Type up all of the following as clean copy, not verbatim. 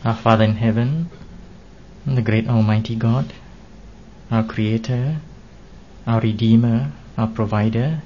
Our Father in heaven, the great Almighty God, our Creator, our Redeemer, our Provider,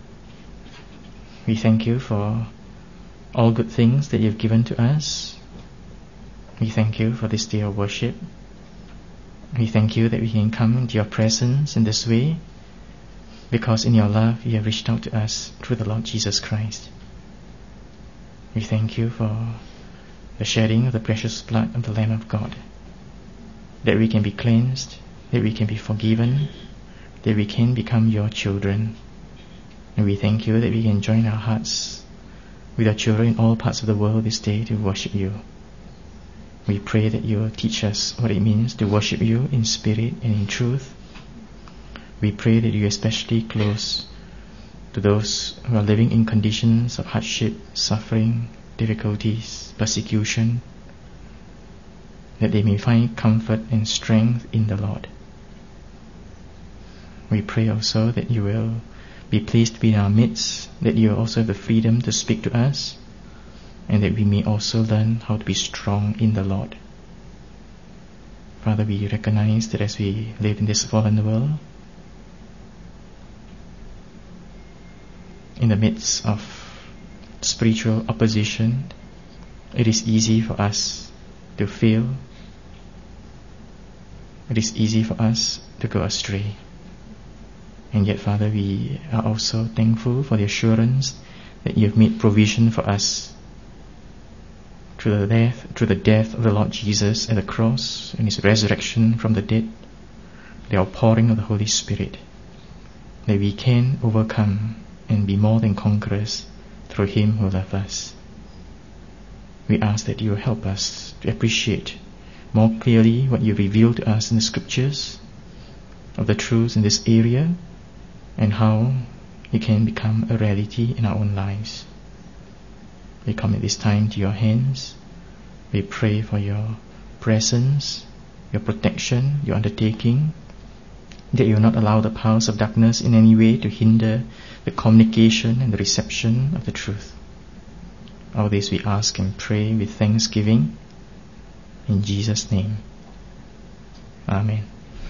we thank you for all good things that you've given to us. We thank you for this day of worship. We thank you that we can come into your presence in this way, because in your love you have reached out to us through the Lord Jesus Christ. We thank you for the shedding of the precious blood of the Lamb of God, that we can be cleansed, that we can be forgiven, that we can become your children. And we thank you that we can join our hearts with our children in all parts of the world this day to worship you. We pray that you will teach us what it means to worship you in spirit and in truth. We pray that you are especially close to those who are living in conditions of hardship, suffering, difficulties, persecution, that they may find comfort and strength in the Lord. We pray also that you will be pleased to be in our midst, that you will also have the freedom to speak to us, and that we may also learn how to be strong in the Lord. Father, we recognize that as we live in this fallen world, in the midst of spiritual opposition, it is easy for us to fail. It is easy for us to go astray. And yet, Father, we are also thankful for the assurance that you have made provision for us through the death of the Lord Jesus at the cross and his resurrection from the dead, the outpouring of the Holy Spirit, that we can overcome and be more than conquerors through him who loved us. We ask that you will help us to appreciate more clearly what you reveal to us in the scriptures of the truths in this area, and how it can become a reality in our own lives. We commit this time to your hands. We pray for your presence, your protection, your undertaking, that you will not allow the powers of darkness in any way to hinder the communication and the reception of the truth. All this we ask and pray with thanksgiving in Jesus' name. Amen.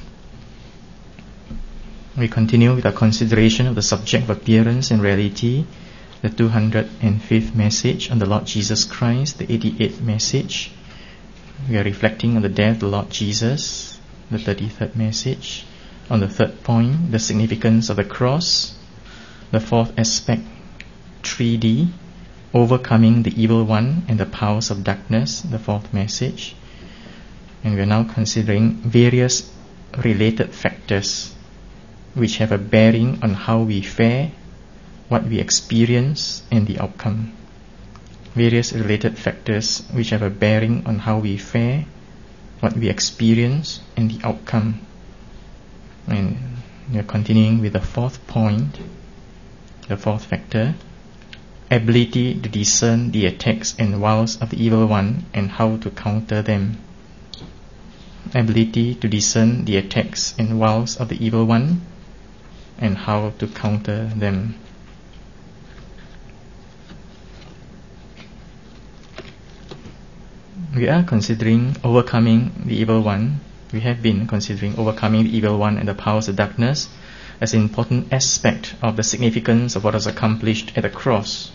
We continue with our consideration of the subject of appearance and reality, the 205th message on the Lord Jesus Christ, the 88th message. We are reflecting on the death of the Lord Jesus, the 33rd message. On the third point, the significance of the cross. The fourth aspect, 3D, overcoming the evil one and the powers of darkness, the fourth message. And we are now considering various related factors which have a bearing on how we fare, what we experience, and the outcome. Various related factors which have a bearing on how we fare, what we experience, and the outcome. And we are continuing with the fourth point, the fourth factor, ability to discern the attacks and wiles of the evil one and how to counter them. Ability to discern the attacks and wiles of the evil one and how to counter them. We are considering overcoming the evil one. We have been considering overcoming the evil one and the powers of darkness as an important aspect of the significance of what was accomplished at the cross.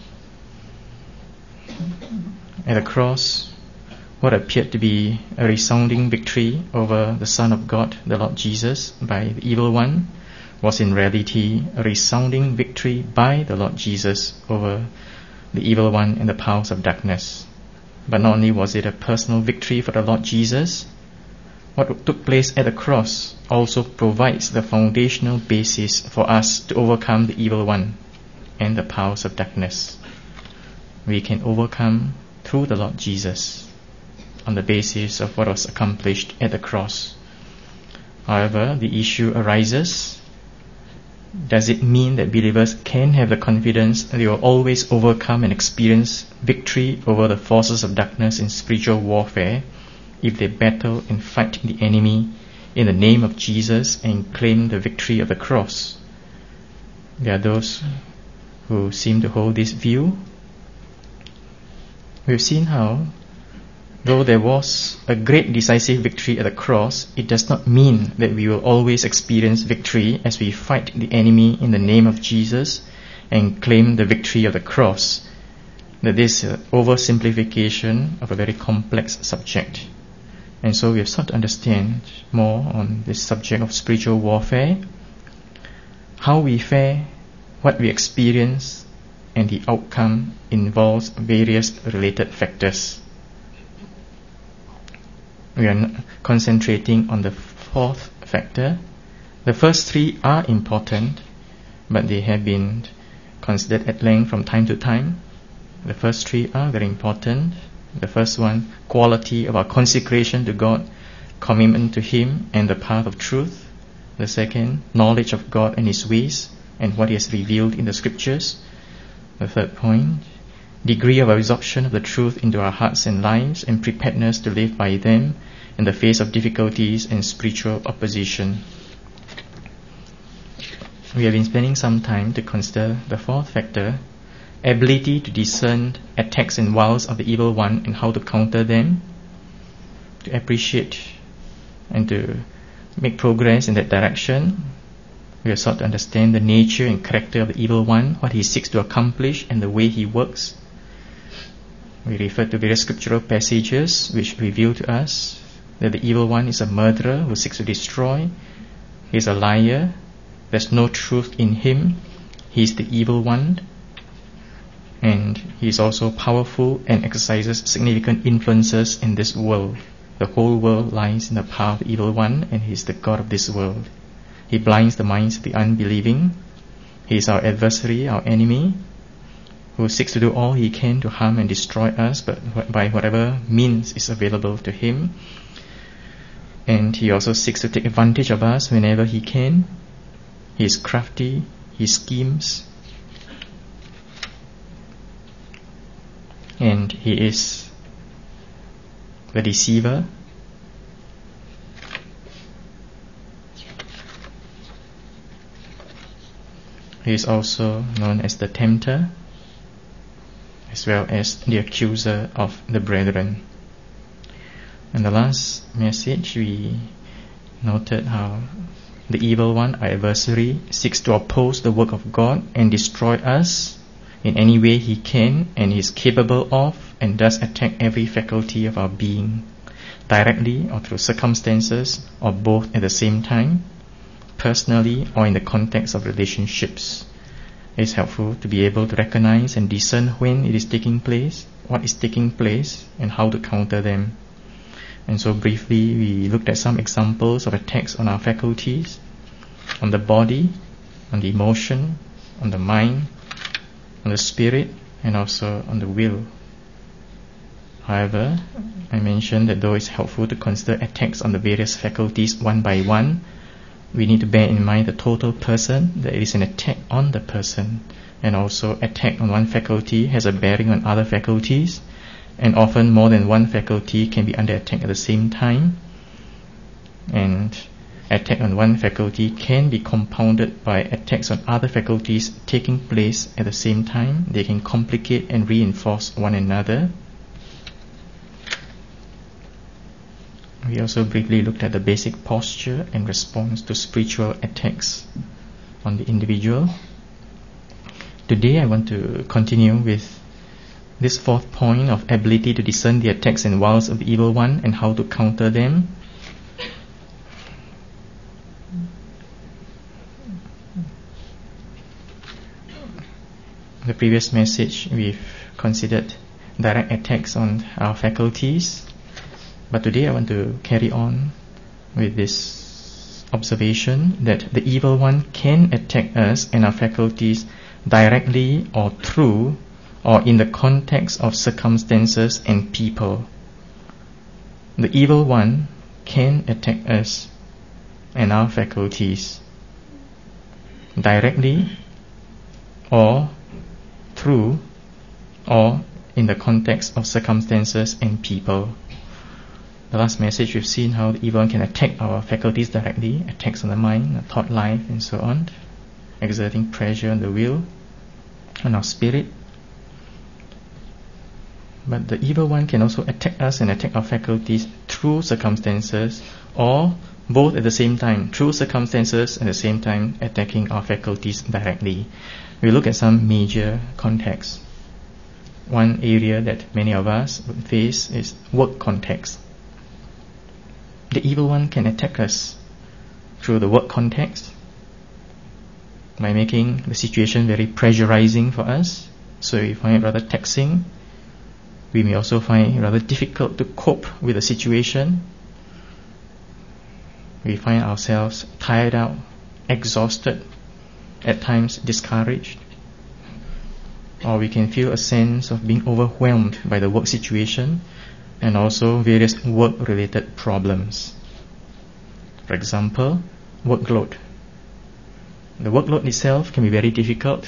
At the cross, what appeared to be a resounding victory over the Son of God, the Lord Jesus, by the evil one, was in reality a resounding victory by the Lord Jesus over the evil one and the powers of darkness. But not only was it a personal victory for the Lord Jesus, what took place at the cross also provides the foundational basis for us to overcome the evil one and the powers of darkness. We can overcome through the Lord Jesus on the basis of what was accomplished at the cross. However, the issue arises, does it mean that believers can have the confidence that they will always overcome and experience victory over the forces of darkness in spiritual warfare if they battle and fight the enemy in the name of Jesus and claim the victory of the cross? There are those who seem to hold this view. We've seen how Though there was a great decisive victory at the cross, it does not mean that we will always experience victory as we fight the enemy in the name of Jesus and claim the victory of the cross. That this is an oversimplification of a very complex subject. And so we have sought to understand more on this subject of spiritual warfare, how we fare, what we experience, and the outcome involves various related factors. We are concentrating on the fourth factor. The first three are important, but they have been considered at length from time to time. The first three are very important. The first one, quality of our consecration to God, commitment to Him and the path of truth. The second, knowledge of God and His ways and what He has revealed in the Scriptures. The third point, degree of absorption of the truth into our hearts and lives and preparedness to live by them in the face of difficulties and spiritual opposition. We have been spending some time to consider the fourth factor, ability to discern attacks and wiles of the evil one and how to counter them, to appreciate and to make progress in that direction. We have sought to understand the nature and character of the evil one, what he seeks to accomplish and the way he works. We refer to various scriptural passages which reveal to us that the evil one is a murderer who seeks to destroy. He is a liar. There's no truth in him. He is the evil one. And he is also powerful and exercises significant influences in this world. The whole world lies in the power of the evil one, and he is the God of this world. He blinds the minds of the unbelieving. He is our adversary, our enemy, who seeks to do all he can to harm and destroy us, but by whatever means is available to him. And he also seeks to take advantage of us whenever he can. He is crafty, he schemes, and he is the deceiver. He is also known as the tempter, as well as the accuser of the brethren. In the last message, we noted how the evil one, our adversary, seeks to oppose the work of God and destroy us in any way he can and is capable of, and thus attack every faculty of our being, directly or through circumstances, or both at the same time, personally or in the context of relationships. It is helpful to be able to recognize and discern when it is taking place, what is taking place, and how to counter them. And so briefly we looked at some examples of attacks on our faculties, on the body, on the emotion, on the mind, on the spirit, and also on the will. However, I mentioned that though it's helpful to consider attacks on the various faculties one by one, we need to bear in mind the total person, that it is an attack on the person, and also attack on one faculty has a bearing on other faculties, and often more than one faculty can be under attack at the same time, and attack on one faculty can be compounded by attacks on other faculties taking place at the same time. They can complicate and reinforce one another. We also briefly looked at the basic posture and response to spiritual attacks on the individual. Today I want to continue with this fourth point of ability to discern the attacks and wiles of the evil one and how to counter them. The previous message we've considered direct attacks on our faculties, but today I want to carry on with this observation that the evil one can attack us and our faculties directly or through or in the context of circumstances and people. The evil one can attack us and our faculties directly or through or in the context of circumstances and people. The last message we've seen how the evil one can attack our faculties directly, attacks on the mind, the thought life and so on, exerting pressure on the will, on our spirit. But the evil one can also attack us and attack our faculties through circumstances, or both at the same time, through circumstances and at the same time attacking our faculties directly. We look at some major contexts. One area that many of us would face is work context. The evil one can attack us through the work context by making the situation very pressurizing for us, so we find it rather taxing. We may also find it rather difficult to cope with the situation. We find ourselves tired out, exhausted, at times discouraged. Or we can feel a sense of being overwhelmed by the work situation and also various work-related problems. For example, workload. The workload itself can be very difficult.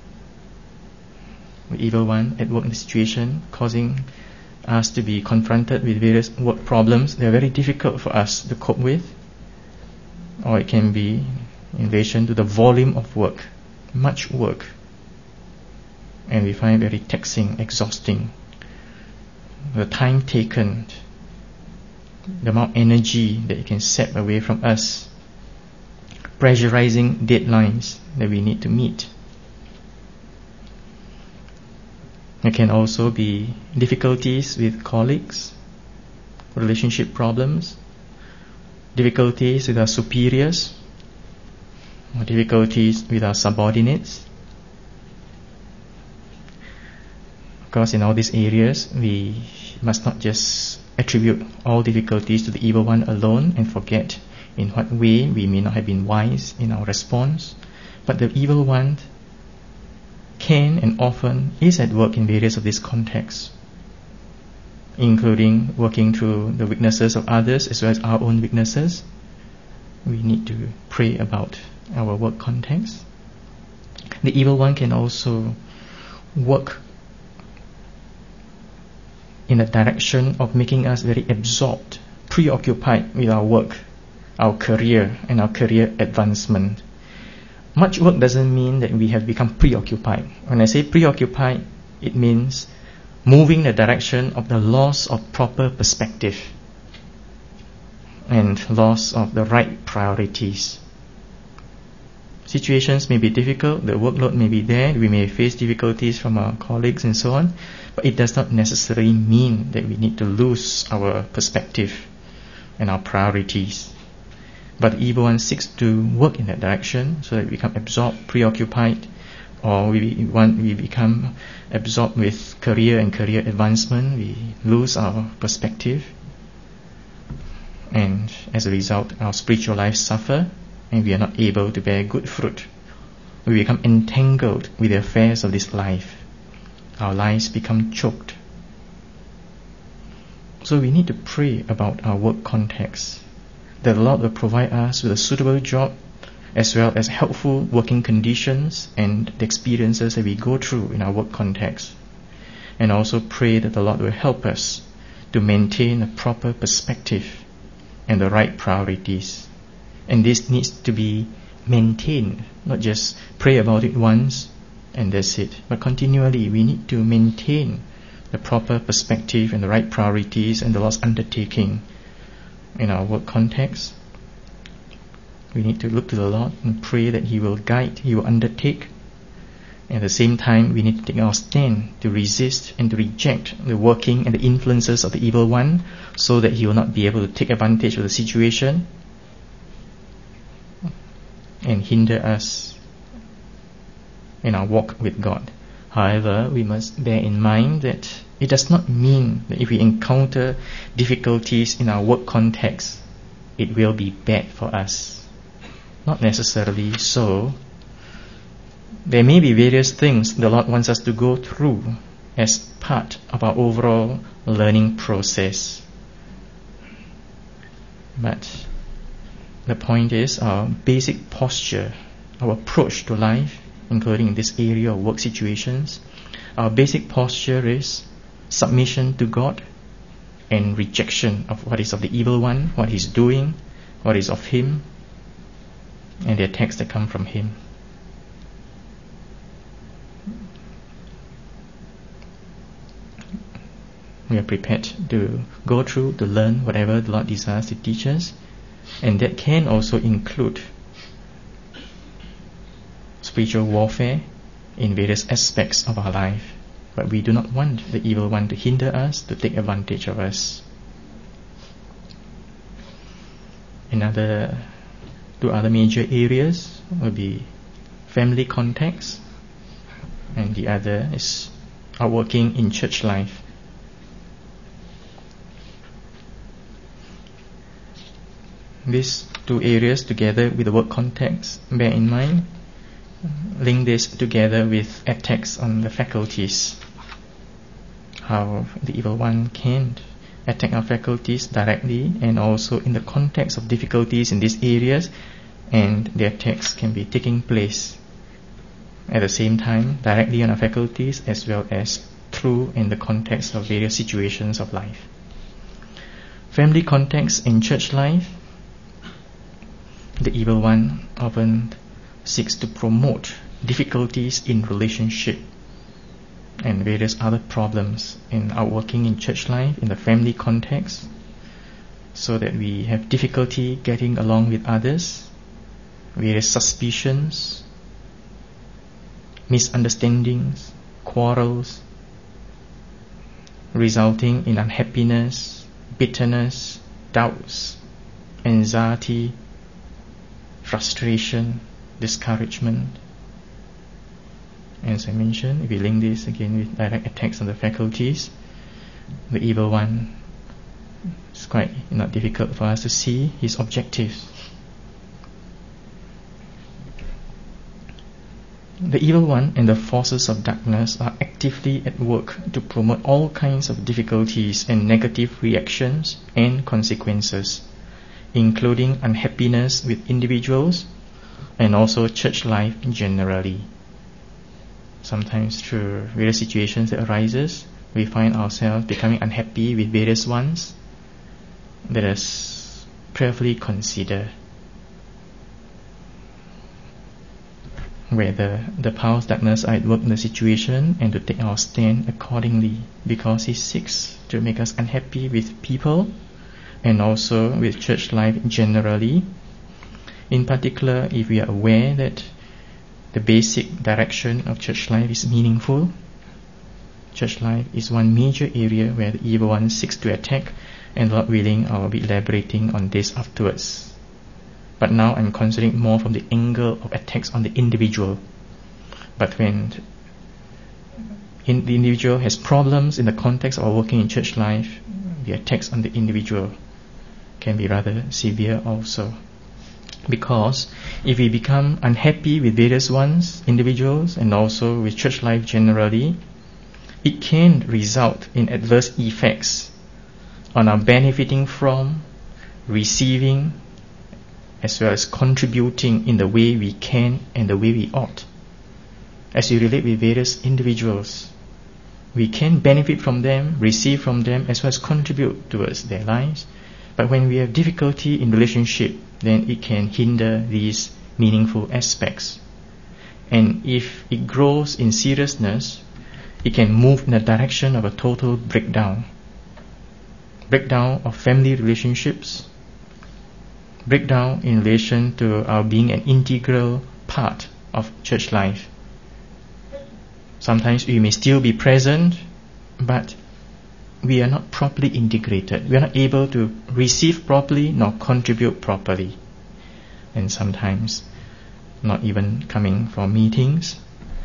The evil one at work in the situation causing us to be confronted with various work problems. They are very difficult for us to cope with. Or it can be in relation to the volume of work, much work, and we find it very taxing, exhausting. The time taken, the amount of energy that it can sap away from us, pressurizing deadlines that we need to meet. There can also be difficulties with colleagues, relationship problems, difficulties with our superiors, or difficulties with our subordinates. Of course, in all these areas, we must not just attribute all difficulties to the evil one alone and forget in what way we may not have been wise in our response. But the evil one can and often is at work in various of these contexts, including working through the weaknesses of others as well as our own weaknesses. We need to pray about our work context. The evil one can also work in the direction of making us very absorbed, preoccupied with our work, our career, and our career advancement. Much work doesn't mean that we have become preoccupied. When I say preoccupied, it means moving the direction of the loss of proper perspective and loss of the right priorities. Situations may be difficult, the workload may be there, we may face difficulties from our colleagues and so on, but it does not necessarily mean that we need to lose our perspective and our priorities. But the evil one seeks to work in that direction so that we become absorbed, preoccupied, or we become absorbed with career and career advancement. We lose our perspective, and as a result, our spiritual lives suffer, and we are not able to bear good fruit. We become entangled with the affairs of this life. Our lives become choked. So we need to pray about our work context, that the Lord will provide us with a suitable job as well as helpful working conditions and the experiences that we go through in our work context. And also pray that the Lord will help us to maintain a proper perspective and the right priorities. And this needs to be maintained, not just pray about it once and that's it, but continually we need to maintain the proper perspective and the right priorities and the Lord's undertaking in our work context. We need to look to the Lord and pray that He will guide, He will undertake. At the same time, we need to take our stand to resist and to reject the working and the influences of the evil one, so that he will not be able to take advantage of the situation and hinder us in our walk with God. However, we must bear in mind that it does not mean that if we encounter difficulties in our work context, it will be bad for us. Not necessarily so. There may be various things the Lord wants us to go through as part of our overall learning process. But the point is, our basic posture, our approach to life, including in this area of work situations, our basic posture is submission to God and rejection of what is of the evil one, what he's doing, what is of him, and the attacks that come from him. We are prepared to go through, to learn whatever the Lord desires to teach us. And that can also include spiritual warfare in various aspects of our life. But we do not want the evil one to hinder us, to take advantage of us. Two other major areas will be family context, and the other is our working in church life. These two areas together with the work context, bear in mind, link this together with attacks on the faculties. How the evil one can attack our faculties directly and also in the context of difficulties in these areas, and the attacks can be taking place at the same time directly on our faculties as well as through in the context of various situations of life. Family context in church life, the evil one often seeks to promote difficulties in relationship and various other problems in our working in church life, in the family context, so that we have difficulty getting along with others, various suspicions, misunderstandings, quarrels, resulting in unhappiness, bitterness, doubts, anxiety, frustration, discouragement. As I mentioned, if we link this again with direct attacks on the faculties, the evil one, it's quite not difficult for us to see his objectives. The evil one and the forces of darkness are actively at work to promote all kinds of difficulties and negative reactions and consequences, including unhappiness with individuals and also church life generally. Sometimes through various situations that arises, we find ourselves becoming unhappy with various ones. Let us prayerfully consider whether the powers of darkness are at work in the situation and to take our stand accordingly, because he seeks to make us unhappy with people and also with church life generally. In particular, if we are aware that the basic direction of church life is meaningful, church life is one major area where the evil one seeks to attack, and Lord willing, I will be elaborating on this afterwards. But now I'm considering more from the angle of attacks on the individual. But when the individual has problems in the context of working in church life, the attacks on the individual can be rather severe also. Because if we become unhappy with various ones, individuals, and also with church life generally, it can result in adverse effects on our benefiting from, receiving, as well as contributing in the way we can and the way we ought. As we relate with various individuals, we can benefit from them, receive from them, as well as contribute towards their lives. But when we have difficulty in relationship, then it can hinder these meaningful aspects. And if it grows in seriousness, it can move in the direction of a total breakdown. Breakdown of family relationships, breakdown in relation to our being an integral part of church life. Sometimes we may still be present, but we are not properly integrated. We are not able to receive properly nor contribute properly. And sometimes not even coming for meetings.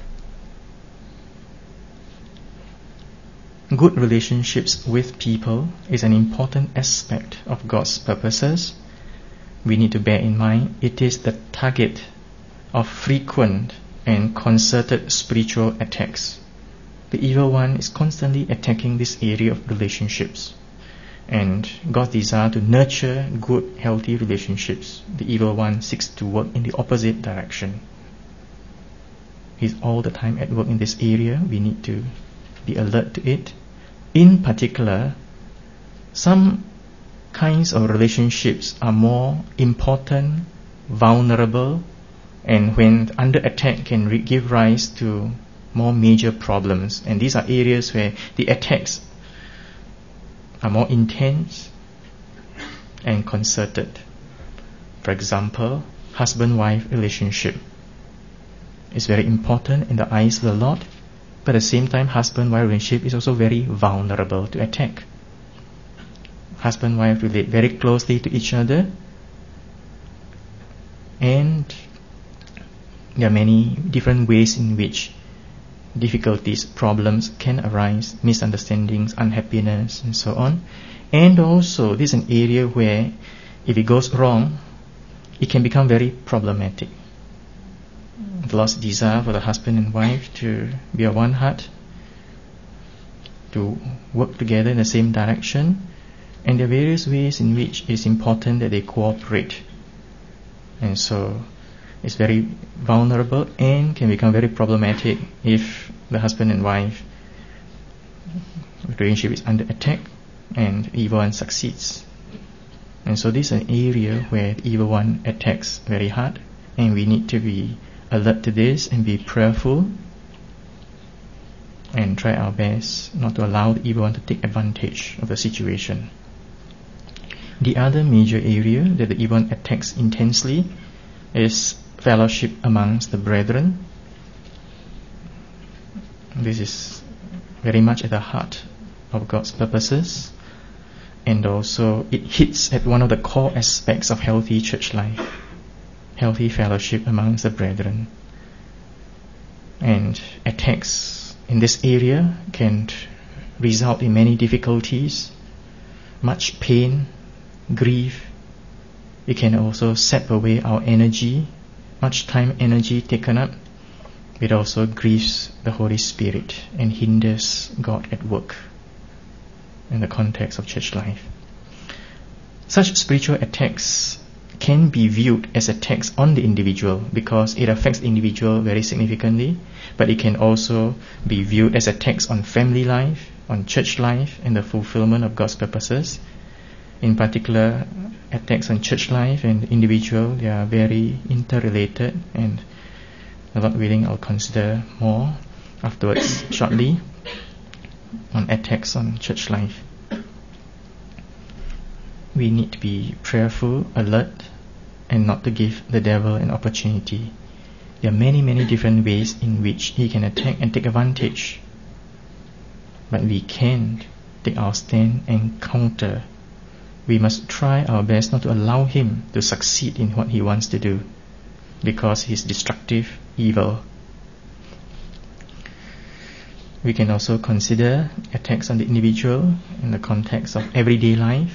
Good relationships with people is an important aspect of God's purposes. We need to bear in mind it is the target of frequent and concerted spiritual attacks. The evil one is constantly attacking this area of relationships, and God's desire to nurture good, healthy relationships, the evil one seeks to work in the opposite direction. He's all the time at work in this area. We need to be alert to it. In particular, some kinds of relationships are more important, vulnerable, and when under attack can give rise to more major problems. And these are areas where the attacks are more intense and concerted. For example, husband-wife relationship is very important in the eyes of the Lord, but at the same time, husband-wife relationship is also very vulnerable to attack. Husband-wife relate very closely to each other, and there are many different ways in which difficulties, problems can arise, misunderstandings, unhappiness, and so on. And also, this is an area where if it goes wrong, it can become very problematic. The Lord's desire for the husband and wife to be of one heart, to work together in the same direction, and there are various ways in which it is important that they cooperate. And so it's very vulnerable and can become very problematic if the husband and wife relationship is under attack and the evil one succeeds. And so this is an area where the evil one attacks very hard, and we need to be alert to this and be prayerful and try our best not to allow the evil one to take advantage of the situation. The other major area that the evil one attacks intensely is fellowship amongst the brethren. This is very much at the heart of God's purposes, and also it hits at one of the core aspects of healthy church life, healthy fellowship amongst the brethren. And attacks in this area can result in many difficulties, much pain, grief. It can also sap away our energy, much time, energy taken up. It also grieves the Holy Spirit and hinders God at work in the context of church life. Such spiritual attacks can be viewed as attacks on the individual because it affects the individual very significantly, but it can also be viewed as attacks on family life, on church life, and the fulfillment of God's purposes. In particular, attacks on church life and individual, they are very interrelated, and Lord willing, I'll consider more afterwards shortly on attacks on church life. We need to be prayerful, alert, and not to give the devil an opportunity. There are many, many different ways in which he can attack and take advantage, but we can't take our stand and counter. We must try our best not to allow him to succeed in what he wants to do, because he is destructive, evil. We can also consider attacks on the individual in the context of everyday life.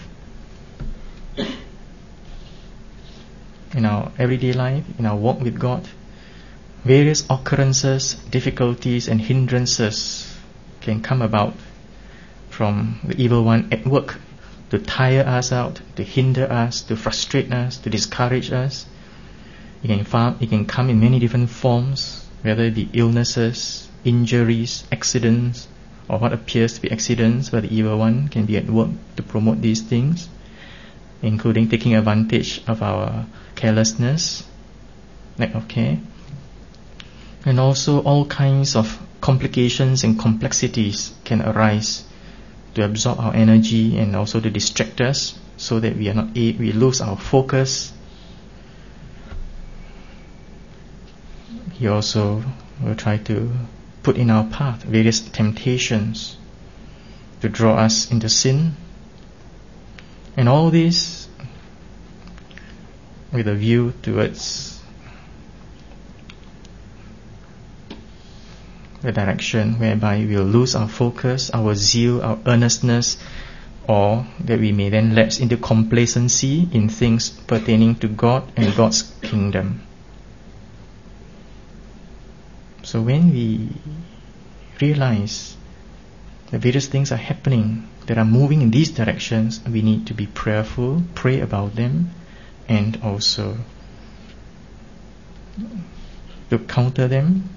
In our everyday life, in our walk with God, various occurrences, difficulties and hindrances can come about from the evil one at work to tire us out, to hinder us, to frustrate us, to discourage us. It can come in many different forms, whether it be illnesses, injuries, accidents, or what appears to be accidents, but the evil one can be at work to promote these things, including taking advantage of our carelessness, lack of care, and also all kinds of complications and complexities can arise to absorb our energy and also to distract us, so that we lose our focus. He also will try to put in our path various temptations to draw us into sin, and all this with a view towards the direction whereby we will lose our focus, our zeal, our earnestness, or that we may then lapse into complacency in things pertaining to God and God's kingdom. So when we realize that various things are happening that are moving in these directions, we need to be prayerful, pray about them, and also to counter them.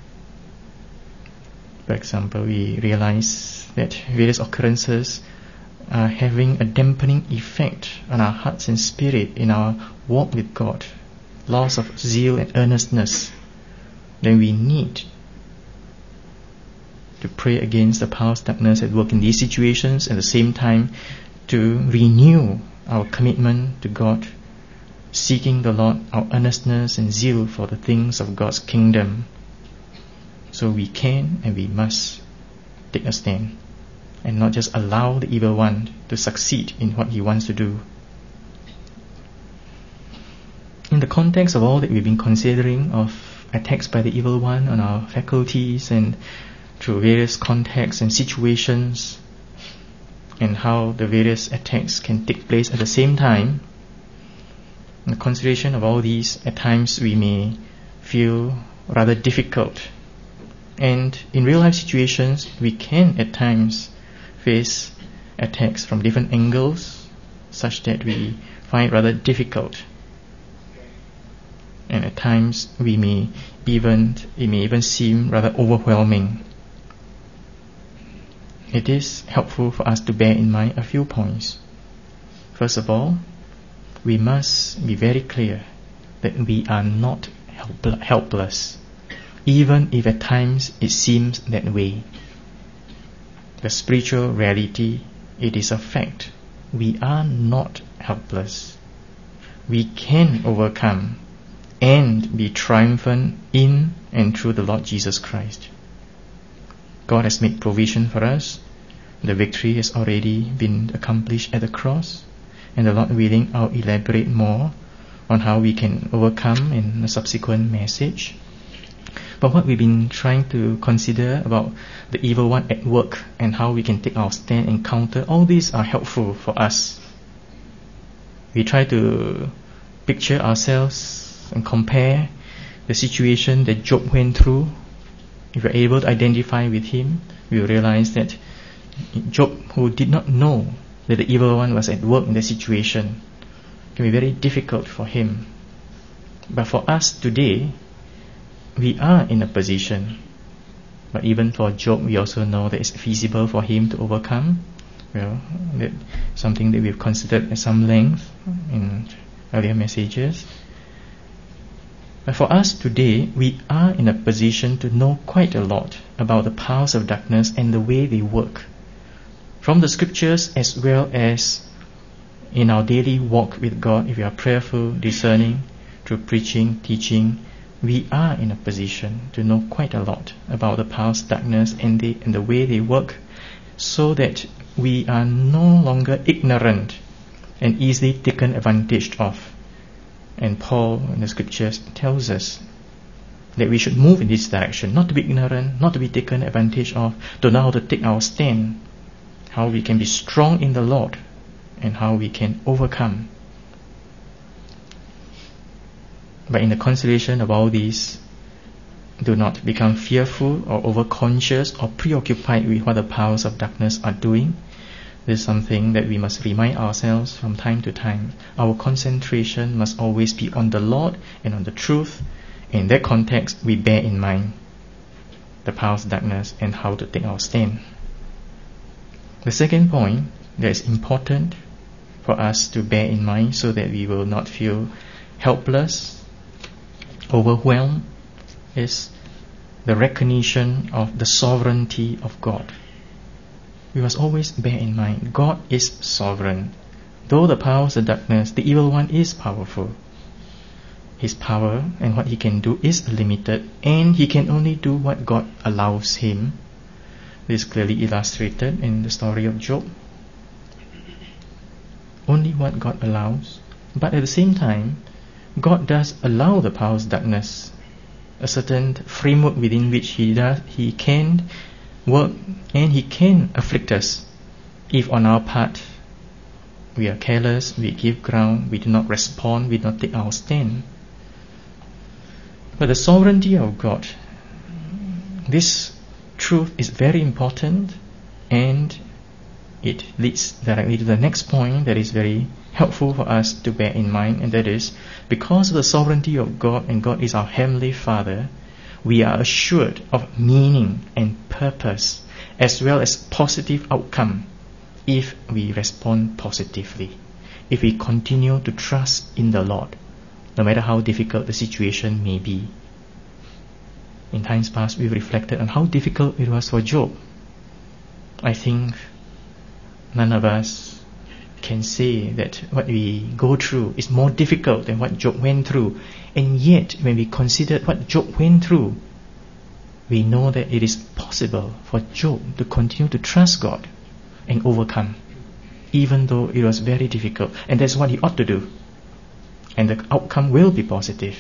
For example, we realize that various occurrences are having a dampening effect on our hearts and spirit in our walk with God, loss of zeal and earnestness. Then we need to pray against the powers of darkness at work in these situations, at the same time to renew our commitment to God, seeking the Lord, our earnestness and zeal for the things of God's kingdom. So we can and we must take a stand and not just allow the evil one to succeed in what he wants to do. In the context of all that we've been considering of attacks by the evil one on our faculties and through various contexts and situations, and how the various attacks can take place at the same time, in the consideration of all these, at times we may feel rather difficult. And in real life situations, we can at times face attacks from different angles, such that we find it rather difficult. And at times it may even seem rather overwhelming. It is helpful for us to bear in mind a few points. First of all, we must be very clear that we are not helpless, even if at times it seems that way. The spiritual reality, it is a fact. We are not helpless. We can overcome and be triumphant in and through the Lord Jesus Christ. God has made provision for us. The victory has already been accomplished at the cross, and the Lord willing, I'll elaborate more on how we can overcome in a subsequent message. But what we've been trying to consider about the evil one at work and how we can take our stand and counter, all these are helpful for us. We try to picture ourselves and compare the situation that Job went through. If we're able to identify with him, we will realize that Job, who did not know that the evil one was at work in the situation, can be very difficult for him. But for us today, we are in a position, but even for Job, we also know that it's feasible for him to overcome. Well, that's something that we've considered at some length in earlier messages. But for us today, we are in a position to know quite a lot about the powers of darkness and the way they work, from the scriptures as well as in our daily walk with God. If we are prayerful, discerning, through preaching, teaching, we are in a position to know quite a lot about the powers of darkness and the way they work, so that we are no longer ignorant and easily taken advantage of. And Paul in the scriptures tells us that we should move in this direction, not to be ignorant, not to be taken advantage of, to know how to take our stand, how we can be strong in the Lord, and how we can overcome. But in the consideration of all these, do not become fearful or overconscious or preoccupied with what the powers of darkness are doing. This is something that we must remind ourselves from time to time. Our concentration must always be on the Lord and on the truth. In that context, we bear in mind the powers of darkness and how to take our stand. The second point that is important for us to bear in mind, so that we will not feel helpless, overwhelmed, is the recognition of the sovereignty of God. We must always bear in mind, God is sovereign. Though the powers of darkness, the evil one is powerful. His power and what he can do is limited, and he can only do what God allows him. This is clearly illustrated in the story of Job. Only what God allows. But at the same time, God does allow the powers of darkness, a certain framework within which He can work, and He can afflict us if on our part we are careless, we give ground, we do not respond, we do not take our stand. But the sovereignty of God, this truth is very important, and it leads directly to the next point that is very helpful for us to bear in mind, and that is, because of the sovereignty of God, and God is our Heavenly Father, we are assured of meaning and purpose, as well as positive outcome, if we respond positively, if we continue to trust in the Lord, no matter how difficult the situation may be. In times past, we reflected on how difficult it was for Job. I think none of us can say that what we go through is more difficult than what Job went through. And yet, when we consider what Job went through, we know that it is possible for Job to continue to trust God and overcome, even though it was very difficult. And that's what he ought to do. And the outcome will be positive.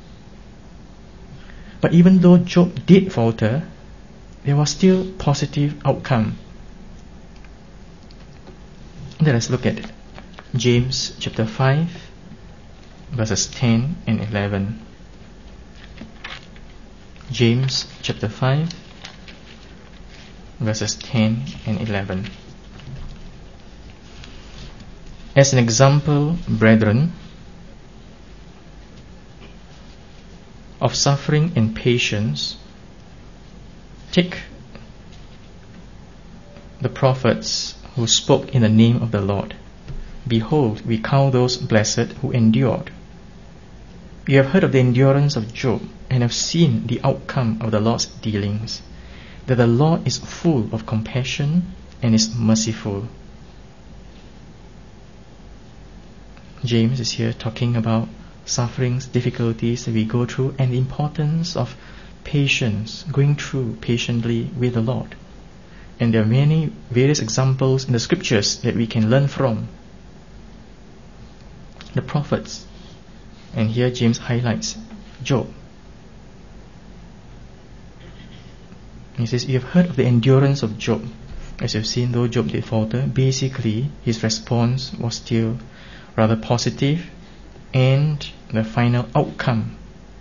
But even though Job did falter, there was still positive outcome. Let us look at James chapter 5, verses 10 and 11. James chapter 5, verses 10 and 11. As an example, brethren, of suffering and patience, take the prophets who spoke in the name of the Lord. Behold, we count those blessed who endured. You have heard of the endurance of Job, and have seen the outcome of the Lord's dealings, that the Lord is full of compassion and is merciful. James is here talking about sufferings, difficulties that we go through, and the importance of patience, going through patiently with the Lord. And there are various examples in the scriptures that we can learn from. The prophets, and here James highlights Job. He says, you have heard of the endurance of Job. As you've seen, though Job did falter, basically his response was still rather positive, and the final outcome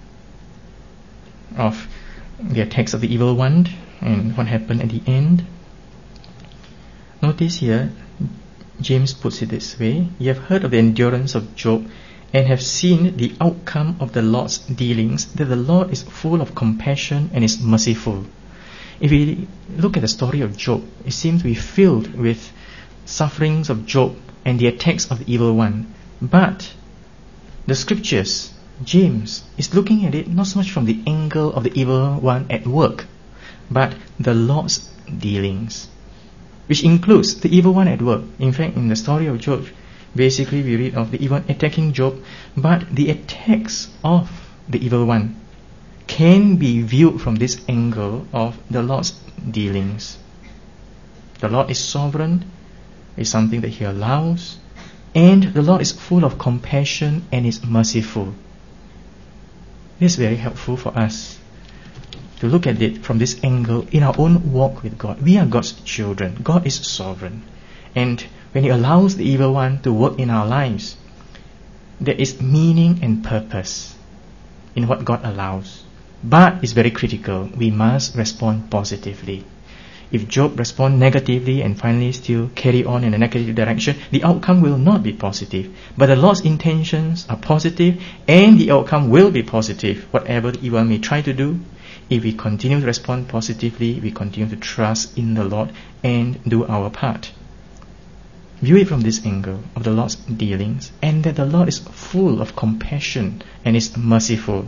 of the attacks of the evil one and what happened at the end. Notice here, James puts it this way: you have heard of the endurance of Job and have seen the outcome of the Lord's dealings, that the Lord is full of compassion and is merciful. If we look at the story of Job, it seems to be filled with sufferings of Job and the attacks of the evil one. But the scriptures, James is looking at it not so much from the angle of the evil one at work, but the Lord's dealings, which includes the evil one at work. In fact, in the story of Job, basically we read of the evil one attacking Job, but the attacks of the evil one can be viewed from this angle of the Lord's dealings. The Lord is sovereign, is something that He allows, and the Lord is full of compassion and is merciful. This is very helpful for us to look at it from this angle in our own walk with God. We are God's children. God is sovereign. And when He allows the evil one to work in our lives, there is meaning and purpose in what God allows. But it's very critical. We must respond positively. If Job responds negatively and finally still carry on in a negative direction, the outcome will not be positive. But the Lord's intentions are positive, and the outcome will be positive. Whatever the evil may try to do, if we continue to respond positively, we continue to trust in the Lord and do our part. View it from this angle of the Lord's dealings, and that the Lord is full of compassion and is merciful.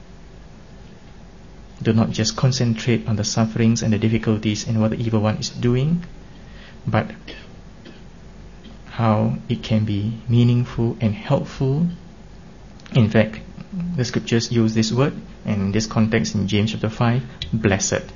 Do not just concentrate on the sufferings and the difficulties and what the evil one is doing, but how it can be meaningful and helpful. In fact, the scriptures use this word, and in this context in James chapter 5, blessed.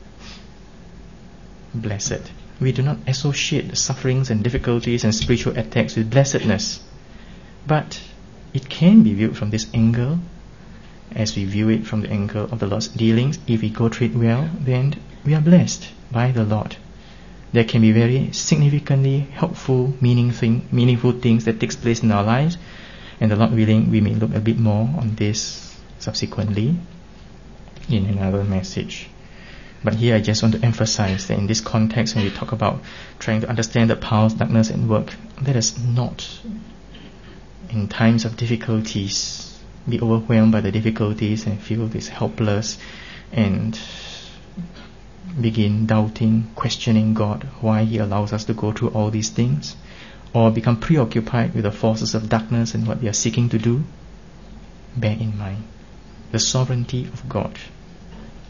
Blessed. We do not associate the sufferings and difficulties and spiritual attacks with blessedness, but it can be viewed from this angle. As we view it from the angle of the Lord's dealings, if we go through it well, then we are blessed by the Lord. There can be very significantly helpful, meaningful things that takes place in our lives, and the Lord willing, we may look a bit more on this subsequently in another message. But here I just want to emphasize that in this context, when we talk about trying to understand the powers of darkness at work, let us not, in times of difficulties, be overwhelmed by the difficulties and feel this helpless and begin doubting, questioning God, why He allows us to go through all these things, or become preoccupied with the forces of darkness and what they are seeking to do. Bear in mind the sovereignty of God.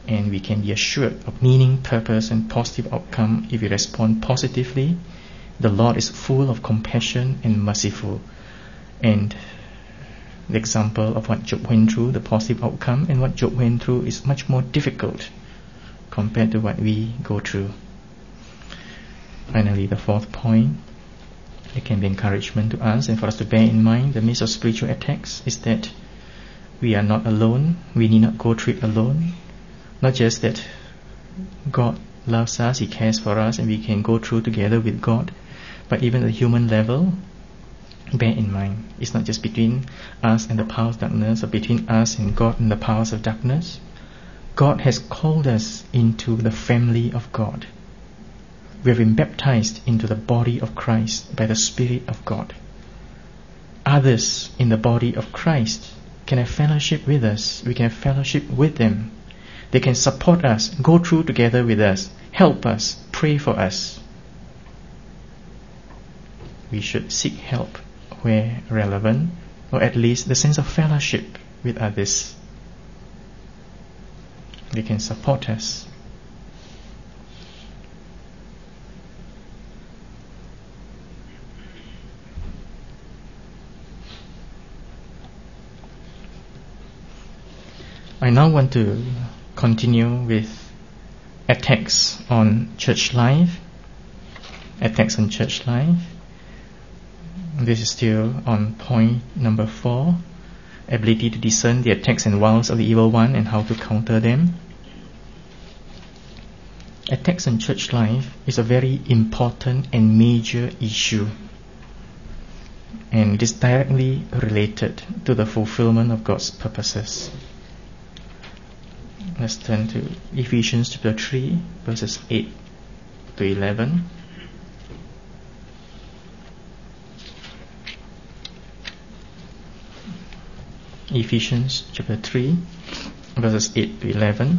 and we can be assured of meaning, purpose, and positive outcome if we respond positively. The Lord is full of compassion and merciful. And the example of what Job went through, the positive outcome, and what Job went through is much more difficult compared to what we go through. Finally, the fourth point, it can be encouragement to us and for us to bear in mind the midst of spiritual attacks, is that we are not alone. We need not go through it alone. Not just that God loves us, He cares for us, and we can go through together with God, but even at the human level, bear in mind, it's not just between us and the powers of darkness, or between us and God and the powers of darkness. God has called us into the family of God. We have been baptized into the body of Christ by the Spirit of God. Others in the body of Christ can have fellowship with us. We can have fellowship with them. They can support us, go through together with us, help us, pray for us. We should seek help where relevant, or at least the sense of fellowship with others. They can support us. I now want to continue with attacks on church life. Attacks on church life. This is still on point number 4. Ability to discern the attacks and wiles of the evil one and how to counter them. Attacks on church life is a very important and major issue, and it is directly related to the fulfillment of God's purposes. Let's turn to Ephesians chapter 3, verses 8 to 11. Ephesians chapter 3, verses 8 to 11.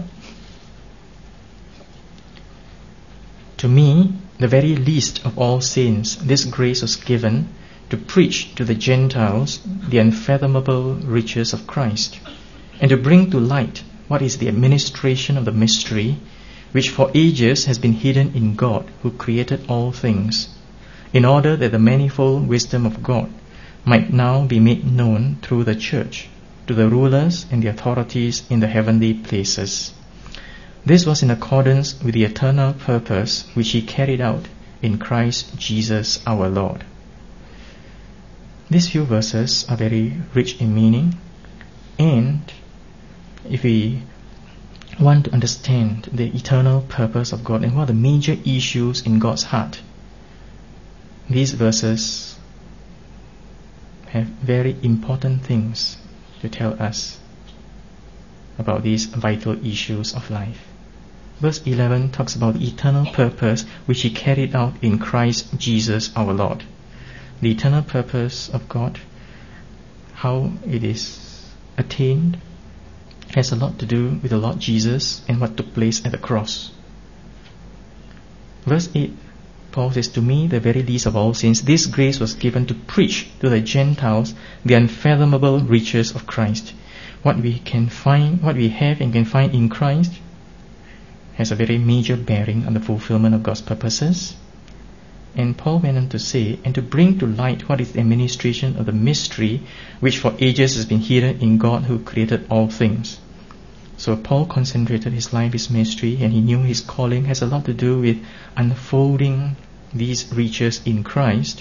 To me, the very least of all saints, this grace was given to preach to the Gentiles the unfathomable riches of Christ, and to bring to light what is the administration of the mystery, which for ages has been hidden in God, who created all things, in order that the manifold wisdom of God might now be made known through the church to the rulers and the authorities in the heavenly places. This was in accordance with the eternal purpose which He carried out in Christ Jesus our Lord. These few verses are very rich in meaning, and if we want to understand the eternal purpose of God and what are the major issues in God's heart, these verses have very important things to tell us about these vital issues of life. Verse 11 talks about the eternal purpose which He carried out in Christ Jesus our Lord. The eternal purpose of God, how it is attained, has a lot to do with the Lord Jesus and what took place at the cross. Verse 8, Paul says, to me, the very least of all saints, this grace was given to preach to the Gentiles the unfathomable riches of Christ. What we have and can find in Christ has a very major bearing on the fulfillment of God's purposes. And Paul went on to say, and to bring to light what is the administration of the mystery which for ages has been hidden in God who created all things. So Paul concentrated his life, his ministry, and he knew his calling has a lot to do with unfolding these riches in Christ.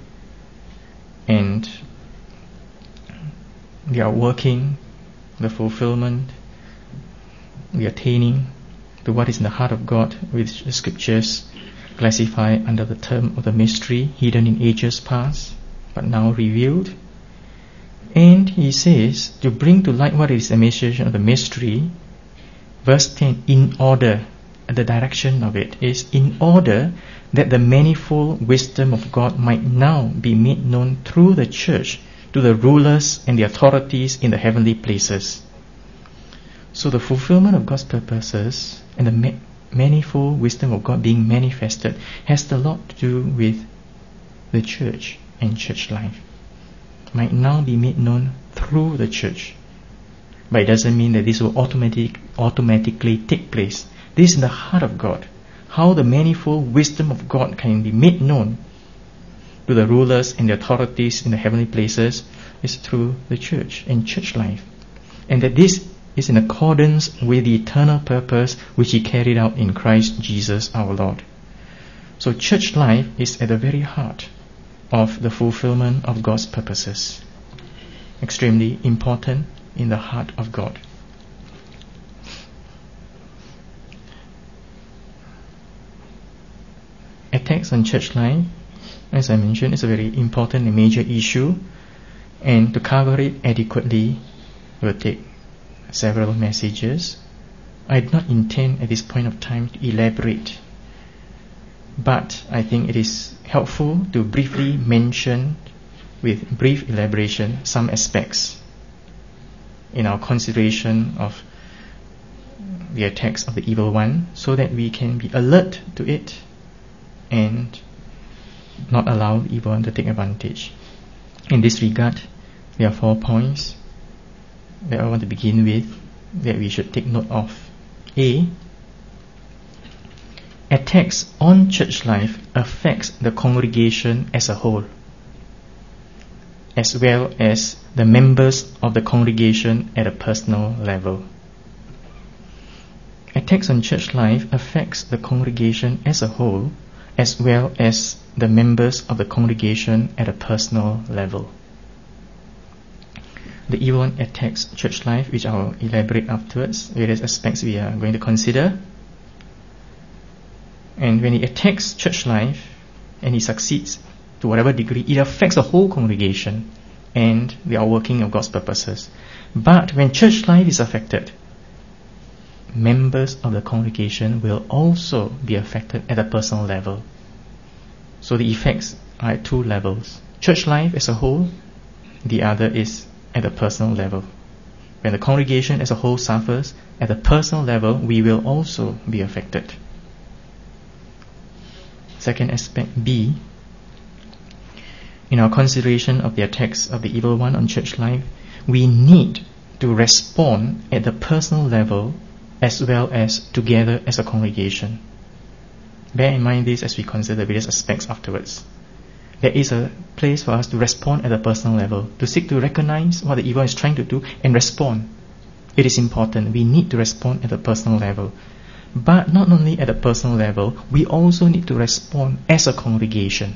And they are working, the fulfillment, the attaining to what is in the heart of God, which the scriptures classify under the term of the mystery, hidden in ages past, but now revealed. And he says, to bring to light what is the administration of the mystery, verse 10, in order, the direction of it is in order that the manifold wisdom of God might now be made known through the church to the rulers and the authorities in the heavenly places. So the fulfillment of God's purposes and the manifold wisdom of God being manifested has a lot to do with the church and church life. Might now be made known through the church But it doesn't mean that this will automatically take place. This is the heart of God. How the manifold wisdom of God can be made known to the rulers and the authorities in the heavenly places is through the church and church life. And that this is in accordance with the eternal purpose which He carried out in Christ Jesus our Lord. So church life is at the very heart of the fulfillment of God's purposes. Extremely important in the heart of God. Attacks on church life, as I mentioned, is a very important and major issue, and to cover it adequately will take several messages. I do not intend at this point of time to elaborate, but I think it is helpful to briefly mention, with brief elaboration, some aspects in our consideration of the attacks of the evil one, so that we can be alert to it and not allow the evil one to take advantage. In this regard, there are 4 points that I want to begin with that we should take note of. A. Attacks on church life affects the congregation as a whole, as well as the members of the congregation at a personal level. Attacks on church life affects the congregation as a whole, as well as the members of the congregation at a personal level. The evil one attacks church life, which I will elaborate afterwards, various aspects we are going to consider. And when he attacks church life, and he succeeds to whatever degree, it affects the whole congregation and the outworking of God's purposes. But when church life is affected, members of the congregation will also be affected at a personal level. So the effects are at 2 levels. Church life as a whole, the other is at a personal level. When the congregation as a whole suffers, at a personal level, we will also be affected. Second aspect, B. In our consideration of the attacks of the evil one on church life, we need to respond at the personal level as well as together as a congregation. Bear in mind this as we consider various aspects afterwards. There is a place for us to respond at a personal level, to seek to recognize what the evil is trying to do and respond. It is important. We need to respond at a personal level. But not only at a personal level, we also need to respond as a congregation.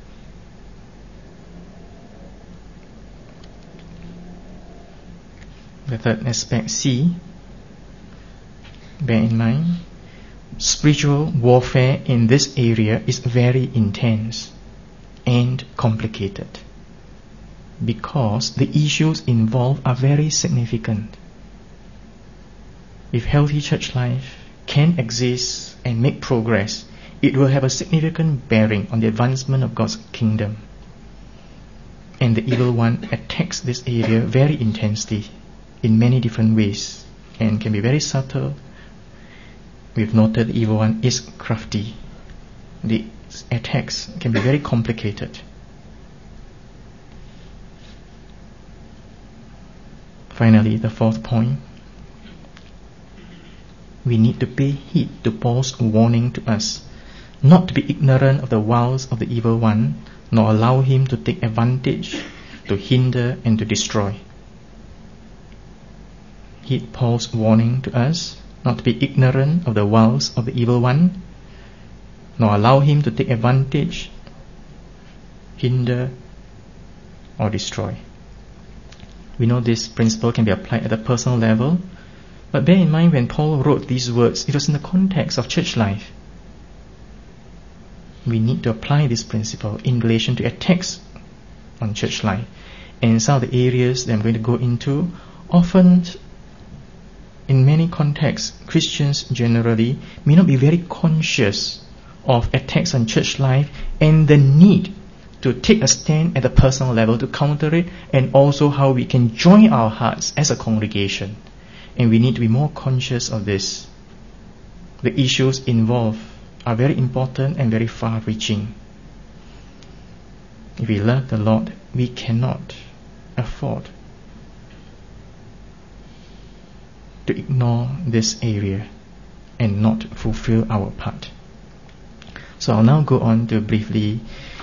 The third aspect, C. Bear in mind, spiritual warfare in this area is very intense and complicated because the issues involved are very significant. If healthy church life can exist and make progress, it will have a significant bearing on the advancement of God's kingdom. And the evil one attacks this area very intensely in many different ways and can be very subtle. We've noted the evil one is crafty. The attacks can be very complicated. Finally, the 4th point. We need to pay heed to Paul's warning to us not to be ignorant of the wiles of the evil one, nor allow him to take advantage, to hinder and to destroy. Heed Paul's warning to us not to be ignorant of the wiles of the evil one, nor allow him to take advantage, hinder or destroy. We know this principle can be applied at a personal level, but bear in mind when Paul wrote these words, it was in the context of church life. We need to apply this principle in relation to attacks on church life. And some of the areas that I'm going to go into, often in many contexts, Christians generally may not be very conscious of attacks on church life and the need to take a stand at the personal level to counter it, and also how we can join our hearts as a congregation. And we need to be more conscious of this. The issues involved are very important and very far-reaching. If we love the Lord, we cannot afford to ignore this area and not fulfill our part. So I'll now go on to briefly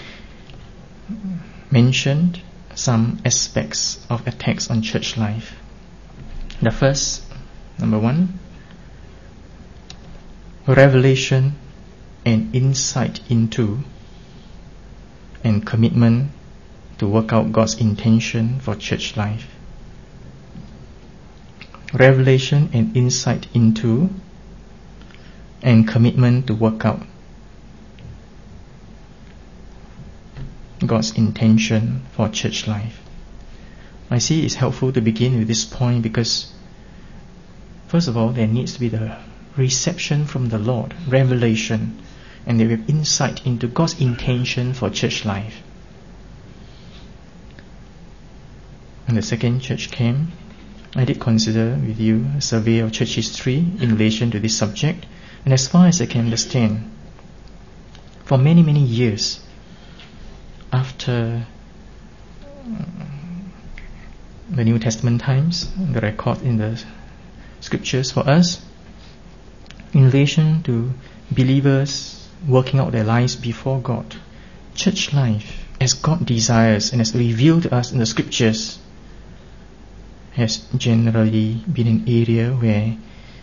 mention some aspects of attacks on church life. The first, number 1, revelation and insight into and commitment to work out God's intention for church life. Revelation and insight into and commitment to work out God's intention for church life. I see it's helpful to begin with this point because, first of all, there needs to be the reception from the Lord, revelation, and there will be insight into God's intention for church life. When the second church came, I did consider with you a survey of church history in relation to this subject, and as far as I can understand, for many, many years after the New Testament times, the record in the scriptures for us, in relation to believers working out their lives before God, church life, as God desires and as revealed to us in the scriptures, has generally been an area where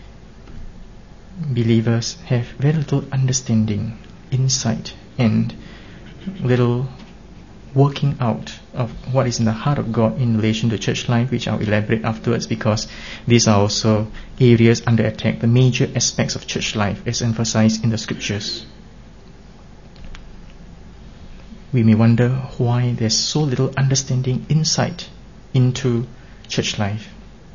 believers have very little understanding, insight, and little working out of what is in the heart of God in relation to church life, which I'll elaborate afterwards, because these are also areas under attack, the major aspects of church life as emphasized in the scriptures. We may wonder why there's so little understanding, insight into church life.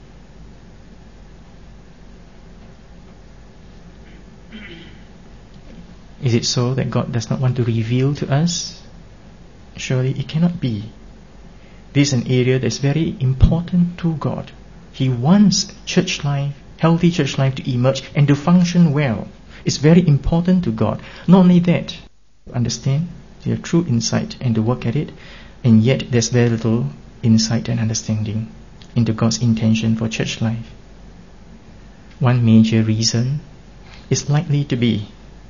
Is it so that God does not want to reveal to us? Surely it cannot be. This is an area that's very important to God. He wants church life, healthy church life, to emerge and to function well. It's very important to God. Not only that, understand, to have true insight and to work at it, and yet there's very little insight and understanding into God's intention for church life. One major reason is likely to be,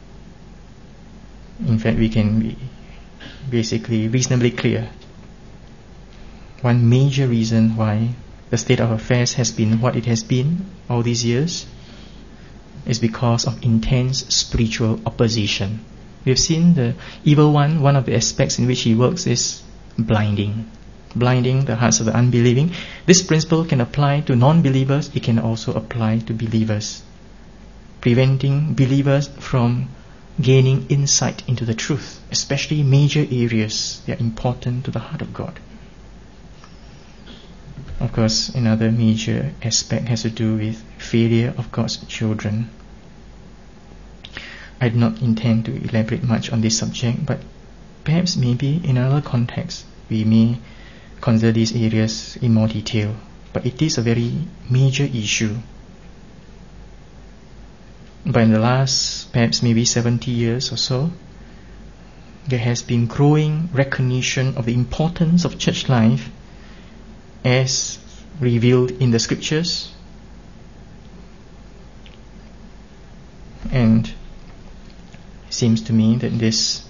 in fact we can be basically reasonably clear, one major reason why the state of affairs has been what it has been all these years is because of intense spiritual opposition. We have seen the evil one of the aspects in which he works is blinding the hearts of the unbelieving. This principle can apply to non-believers, it can also apply to believers, preventing believers from gaining insight into the truth, especially major areas that are important to the heart of God. Of course, another major aspect has to do with failure of God's children. I do not intend to elaborate much on this subject, but perhaps maybe in another context we may consider these areas in more detail. But it is a very major issue. But in the last perhaps maybe 70 years or so, there has been growing recognition of the importance of church life as revealed in the scriptures, and it seems to me that this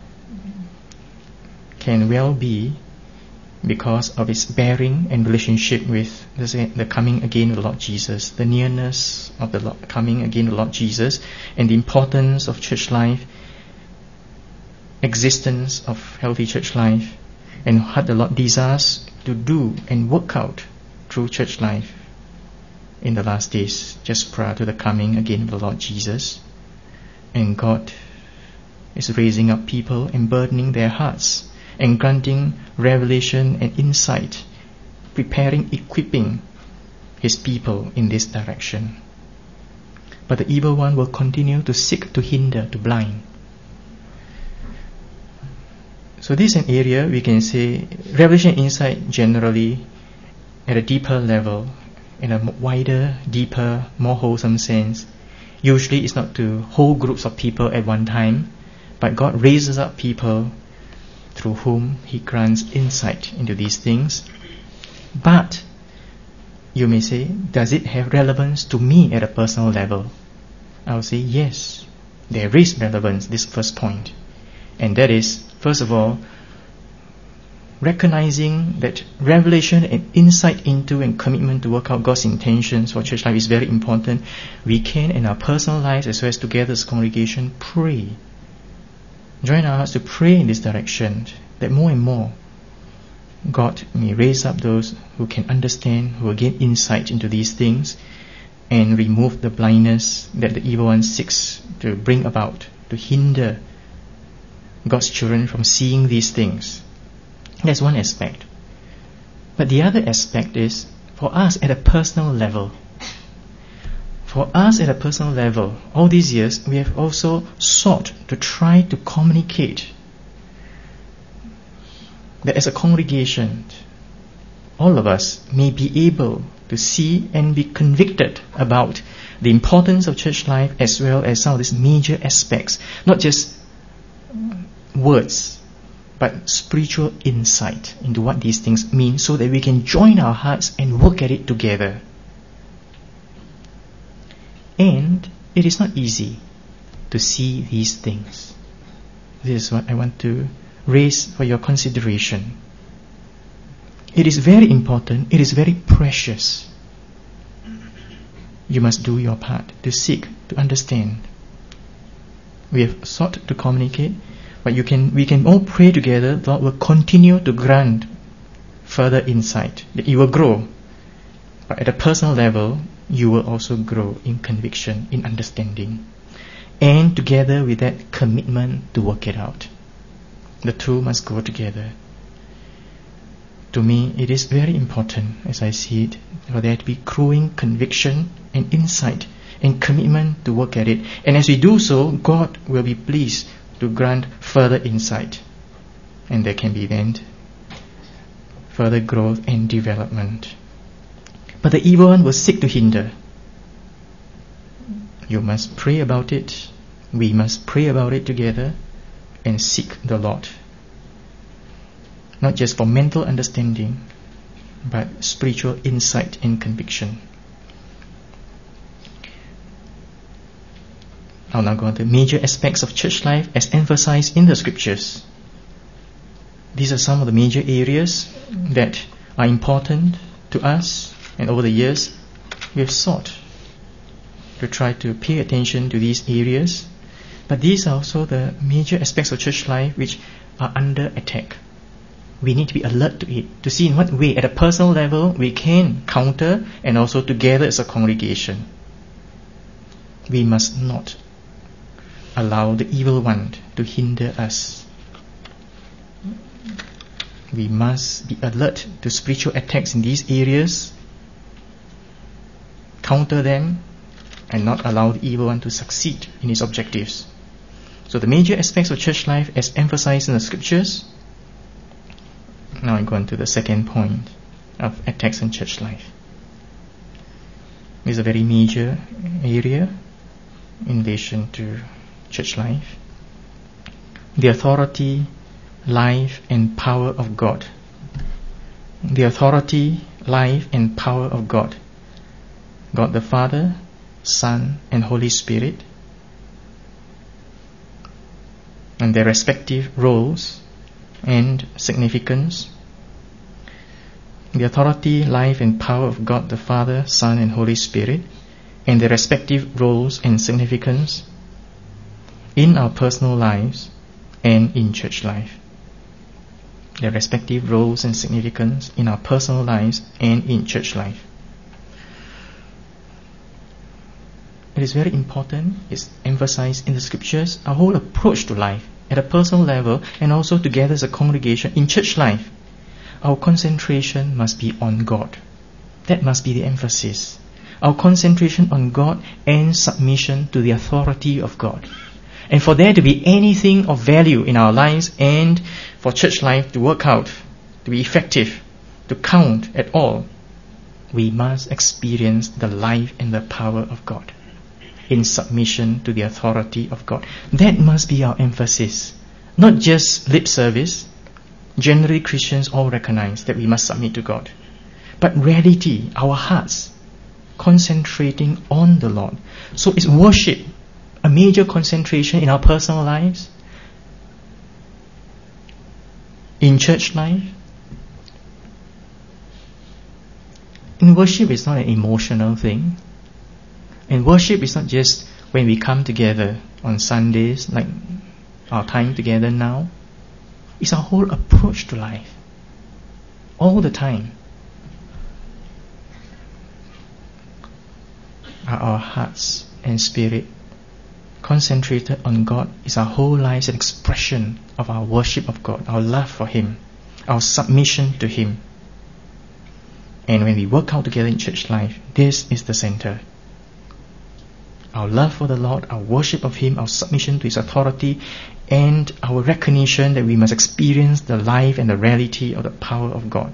can well be because of its bearing and relationship with the coming again of the Lord Jesus, the nearness of the coming again of the Lord Jesus, and the importance of church life, existence of healthy church life, and what the Lord desires to do and work out through church life in the last days, just prior to the coming again of the Lord Jesus. And God is raising up people and burdening their hearts and granting revelation and insight, preparing, equipping His people in this direction. But the evil one will continue to seek to hinder, to blind. So this is an area we can say revelation and insight generally at a deeper level, in a wider, deeper, more wholesome sense. Usually it's not to whole groups of people at one time, but God raises up people through whom He grants insight into these things. But You may say, does it have relevance to me at a personal level? I'll say, yes, there is relevance, this first point. And that is, first of all, recognizing that revelation and insight into and commitment to work out God's intentions for church life is very important. We can, in our personal lives as well as together as a congregation, pray. Join our hearts to pray in this direction, that more and more God may raise up those who can understand, who will gain insight into these things, and remove the blindness that the evil one seeks to bring about, to hinder God's children from seeing these things. That's one aspect. But the other aspect is, for us at a personal level, all these years, we have also sought to try to communicate that as a congregation, all of us may be able to see and be convicted about the importance of church life as well as some of these major aspects, not just words, but spiritual insight into what these things mean, so that we can join our hearts and work at it together. And it is not easy to see these things. This is what I want to raise for your consideration. It is very important, it is very precious. You must do your part to seek to understand. We have sought to communicate, but we can all pray together. God will continue to grant further insight, that you will grow. But at a personal level, you will also grow in conviction, in understanding, and together with that commitment to work it out. The two must go together. To me, it is very important, as I see it, for there to be growing conviction and insight and commitment to work at it. And as we do so, God will be pleased to grant further insight. And there can be then further growth and development. But the evil one will seek to hinder. You must pray about it. We must pray about it together and seek the Lord. Not just for mental understanding, but spiritual insight and conviction. I'll now go on to major aspects of church life as emphasized in the scriptures. These are some of the major areas that are important to us, and over the years we have sought to try to pay attention to these areas. But these are also the major aspects of church life which are under attack. We need to be alert to it, to see in what way at a personal level we can counter, and also together as a congregation. We must not allow the evil one to hinder us. We must be alert to spiritual attacks in these areas, counter them, and not allow the evil one to succeed in his objectives. So the major aspects of church life as emphasized in the scriptures. Now I go on to the second point of attacks on church life. This is a very major area in relation to church life. The authority, life and power of God. The authority, life and power of God. God the Father, Son and Holy Spirit, and their respective roles and significance. The authority, life and power of God the Father, Son and Holy Spirit, and their respective roles and significance in our personal lives and in church life. Their respective roles and significance in our personal lives and in church life. It is very important, it's emphasized in the scriptures, our whole approach to life at a personal level and also together as a congregation in church life. Our concentration must be on God. That must be the emphasis. Our concentration on God and submission to the authority of God. And for there to be anything of value in our lives and for church life to work out, to be effective, to count at all, we must experience the life and the power of God in submission to the authority of God. That must be our emphasis. Not just lip service. Generally, Christians all recognize that we must submit to God. but reality, our hearts concentrating on the Lord. So is worship a major concentration in our personal lives, in church life? And worship is not an emotional thing. And worship is not just when we come together on Sundays, like our time together now. It's our whole approach to life. All the time. Are our hearts and spirit concentrated on God? Is our whole life an expression of our worship of God, our love for Him, our submission to Him? And when we work out together in church life, this is the center. Our love for the Lord, our worship of Him, our submission to His authority, and our recognition that we must experience the life and the reality of the power of God.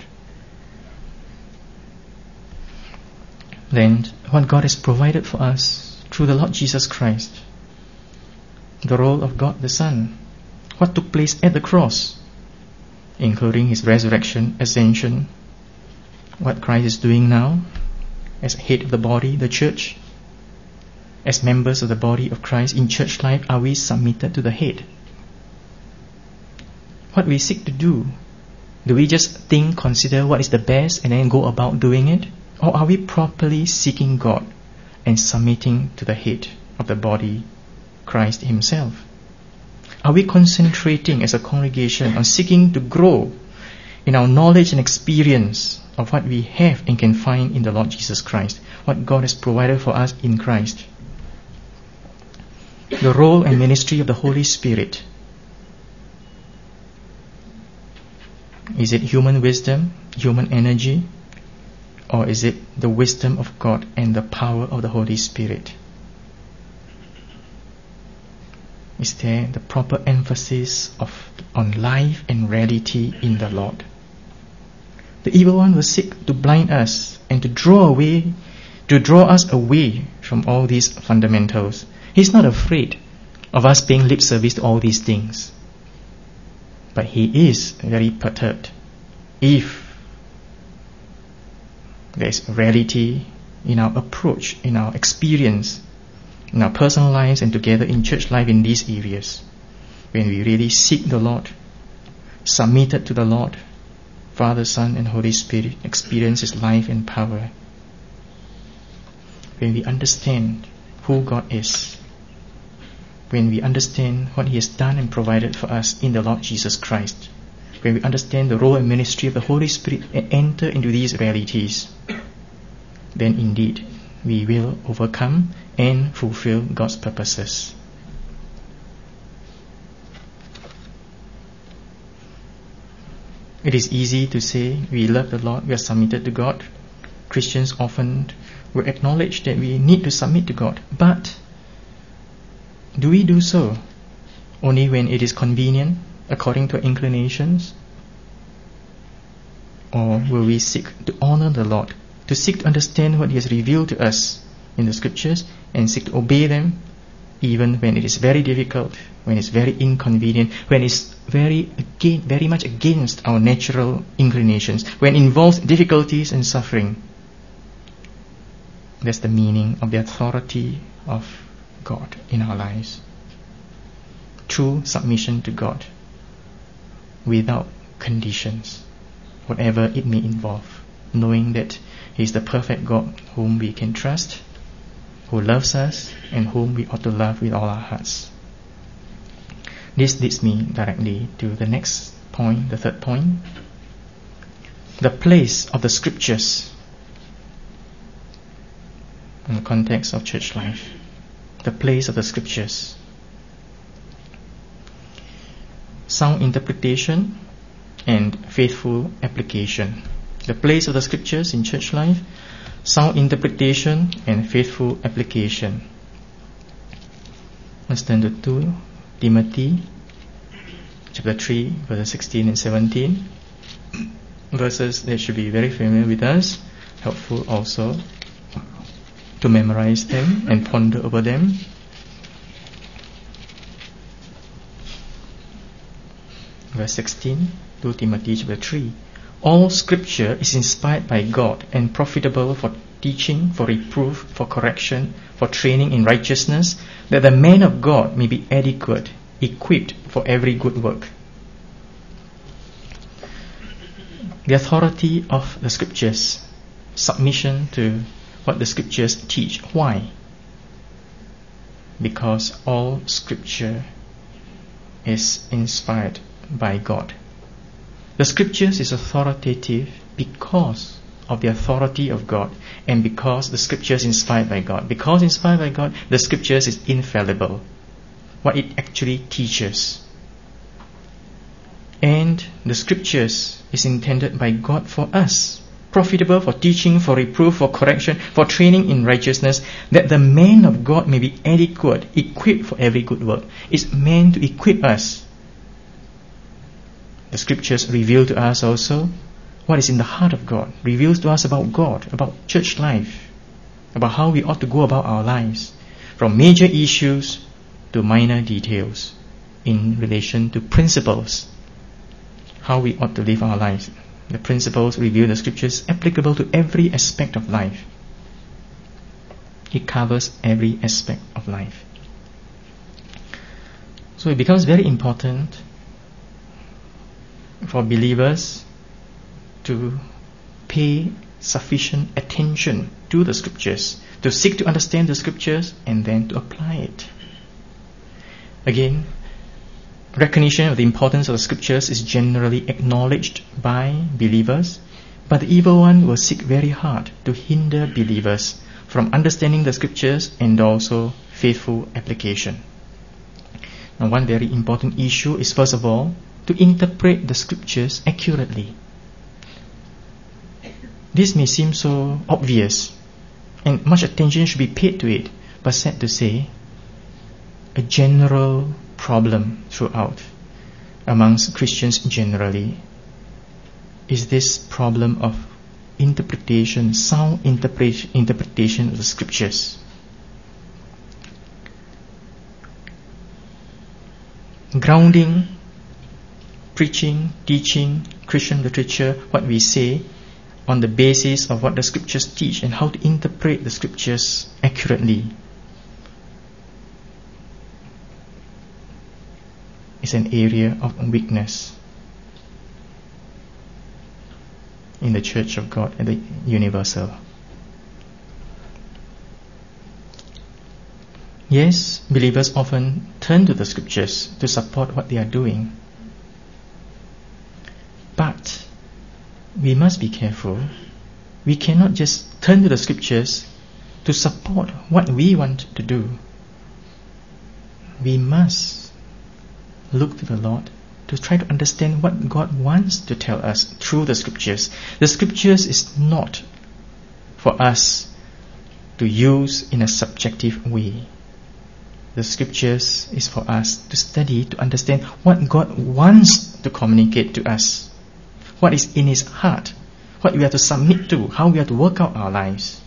Then, what God has provided for us through the Lord Jesus Christ, the role of God the Son, what took place at the cross, including His resurrection, ascension, what Christ is doing now as head of the body, the church. As members of the body of Christ in church life, are we submitted to the head? What we seek to do we just think, consider what is the best and then go about doing it? Or are we properly seeking God and submitting to the head of the body, Christ Himself? Are we concentrating as a congregation on seeking to grow in our knowledge and experience of what we have and can find in the Lord Jesus Christ, what God has provided for us in Christ? The role and ministry of the Holy Spirit. Is it human wisdom, human energy, or is it the wisdom of God and the power of the Holy Spirit? Is there the proper emphasis on life and reality in the Lord? The evil one will seek to blind us and to draw us away from all these fundamentals. He's not afraid of us paying lip service to all these things. But he is very perturbed if there's reality in our approach, in our experience, in our personal lives and together in church life in these areas. When we really seek the Lord, submitted to the Lord, Father, Son and Holy Spirit, experience His life and power. When we understand who God is, when we understand what He has done and provided for us in the Lord Jesus Christ, when we understand the role and ministry of the Holy Spirit and enter into these realities, then indeed we will overcome and fulfill God's purposes. It is easy to say we love the Lord, we are submitted to God. Christians often will acknowledge that we need to submit to God, but do we do so only when it is convenient, according to our inclinations? Or will we seek to honor the Lord, to seek to understand what He has revealed to us in the Scriptures and seek to obey them, even when it is very difficult, when it's very inconvenient, when it's very much against our natural inclinations, when it involves difficulties and suffering? That's the meaning of the authority of God in our lives. True submission to God without conditions, whatever it may involve, knowing that He is the perfect God whom we can trust, who loves us and whom we ought to love with all our hearts. This leads me directly to the next point, the third point. The place of the Scriptures in the context of church life. The place of the Scriptures. Sound interpretation and faithful application. The place of the Scriptures in church life, sound interpretation and faithful application. Let's turn to 2 Timothy chapter 3 verses 16 and 17. Verses that should be very familiar with us, helpful also to memorize them and ponder over them. Verse 16, 2 Timothy chapter 3. All scripture is inspired by God and profitable for teaching, for reproof, for correction, for training in righteousness, that the man of God may be adequate, equipped for every good work. The authority of the scriptures, submission to what the scriptures teach. Why? Because all scripture is inspired by God. The scriptures is authoritative because of the authority of God and because the scriptures is inspired by God. Because inspired by God, the scriptures is infallible. What it actually teaches. And the scriptures is intended by God for us, profitable for teaching, for reproof, for correction, for training in righteousness, that the man of God may be adequate, equipped for every good work. It's meant to equip us. The scriptures reveal to us also what is in the heart of God, reveals to us about church life, about how we ought to go about our lives, from major issues to minor details in relation to principles, how we ought to live our lives. The principles reveal the scriptures applicable to every aspect of life. It covers every aspect of life. So it becomes very important for believers to pay sufficient attention to the scriptures, to seek to understand the scriptures and then to apply it. Again, recognition of the importance of the scriptures is generally acknowledged by believers, but the evil one will seek very hard to hinder believers from understanding the scriptures and also faithful application. Now, one very important issue is, first of all, to interpret the scriptures accurately. This may seem so obvious, and much attention should be paid to it, but sad to say, a general problem throughout amongst Christians generally is this problem of interpretation, sound interpretation of the scriptures. Grounding, preaching, teaching, Christian literature, what we say, on the basis of what the scriptures teach and how to interpret the scriptures accurately is an area of weakness in the Church of God at the universal. Yes, believers often turn to the scriptures to support what they are doing, but we must be careful. We cannot just turn to the scriptures to support what we want to do. We must look to the Lord to try to understand what God wants to tell us through the scriptures. The scriptures is not for us to use in a subjective way. The scriptures is for us to study, to understand what God wants to communicate to us, what is in His heart, what we have to submit to, how we have to work out our lives.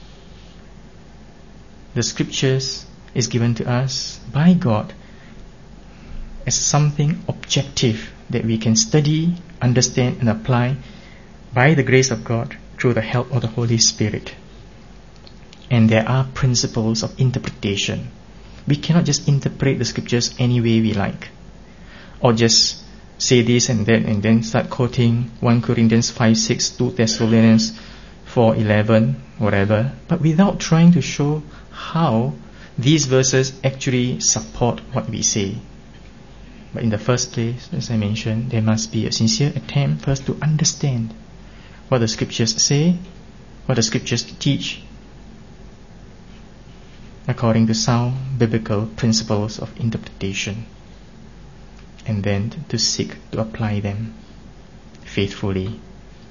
The scriptures is given to us by God as something objective that we can study, understand and apply by the grace of God through the help of the Holy Spirit. And there are principles of interpretation. We cannot just interpret the scriptures any way we like, or just say this and that and then start quoting 1 Corinthians 5:6, 2 Thessalonians 4:11, whatever, but without trying to show how these verses actually support what we say. But in the first place, as I mentioned, there must be a sincere attempt first to understand what the scriptures say, what the scriptures teach, according to sound biblical principles of interpretation, and then to seek to apply them faithfully.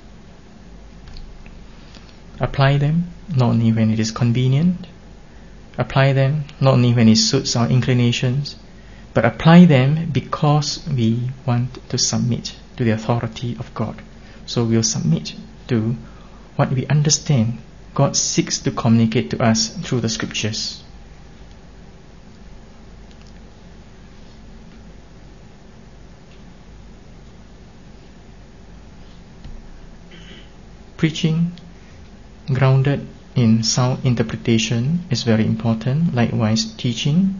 Apply them not only when it is convenient, apply them not only when it suits our inclinations, but apply them because we want to submit to the authority of God. So we'll submit to what we understand God seeks to communicate to us through the scriptures. preaching grounded in sound interpretation is very important. Likewise, teaching.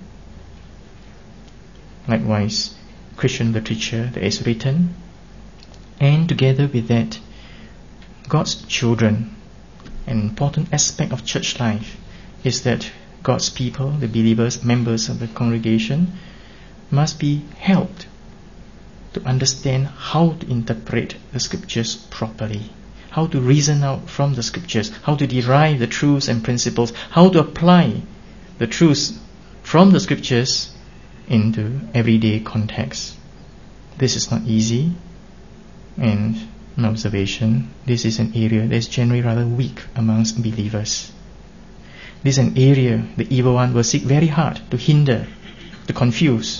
Likewise, Christian literature that is written. And together with that, God's children. An important aspect of church life is that God's people, the believers, members of the congregation, must be helped to understand how to interpret the scriptures properly, how to reason out from the scriptures, how to derive the truths and principles, how to apply the truths from the scriptures into everyday context. This is not easy, and an observation, this is an area that is generally rather weak amongst believers. This is an area the evil one will seek very hard to hinder, to confuse.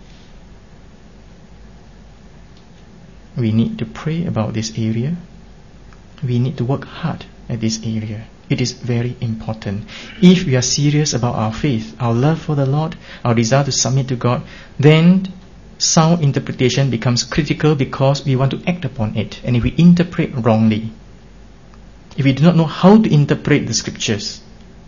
We need to pray about this area. We need to work hard at this area. It is very important. If we are serious about our faith, our love for the Lord, our desire to submit to God, then sound interpretation becomes critical because we want to act upon it. And if we interpret wrongly, if we do not know how to interpret the scriptures,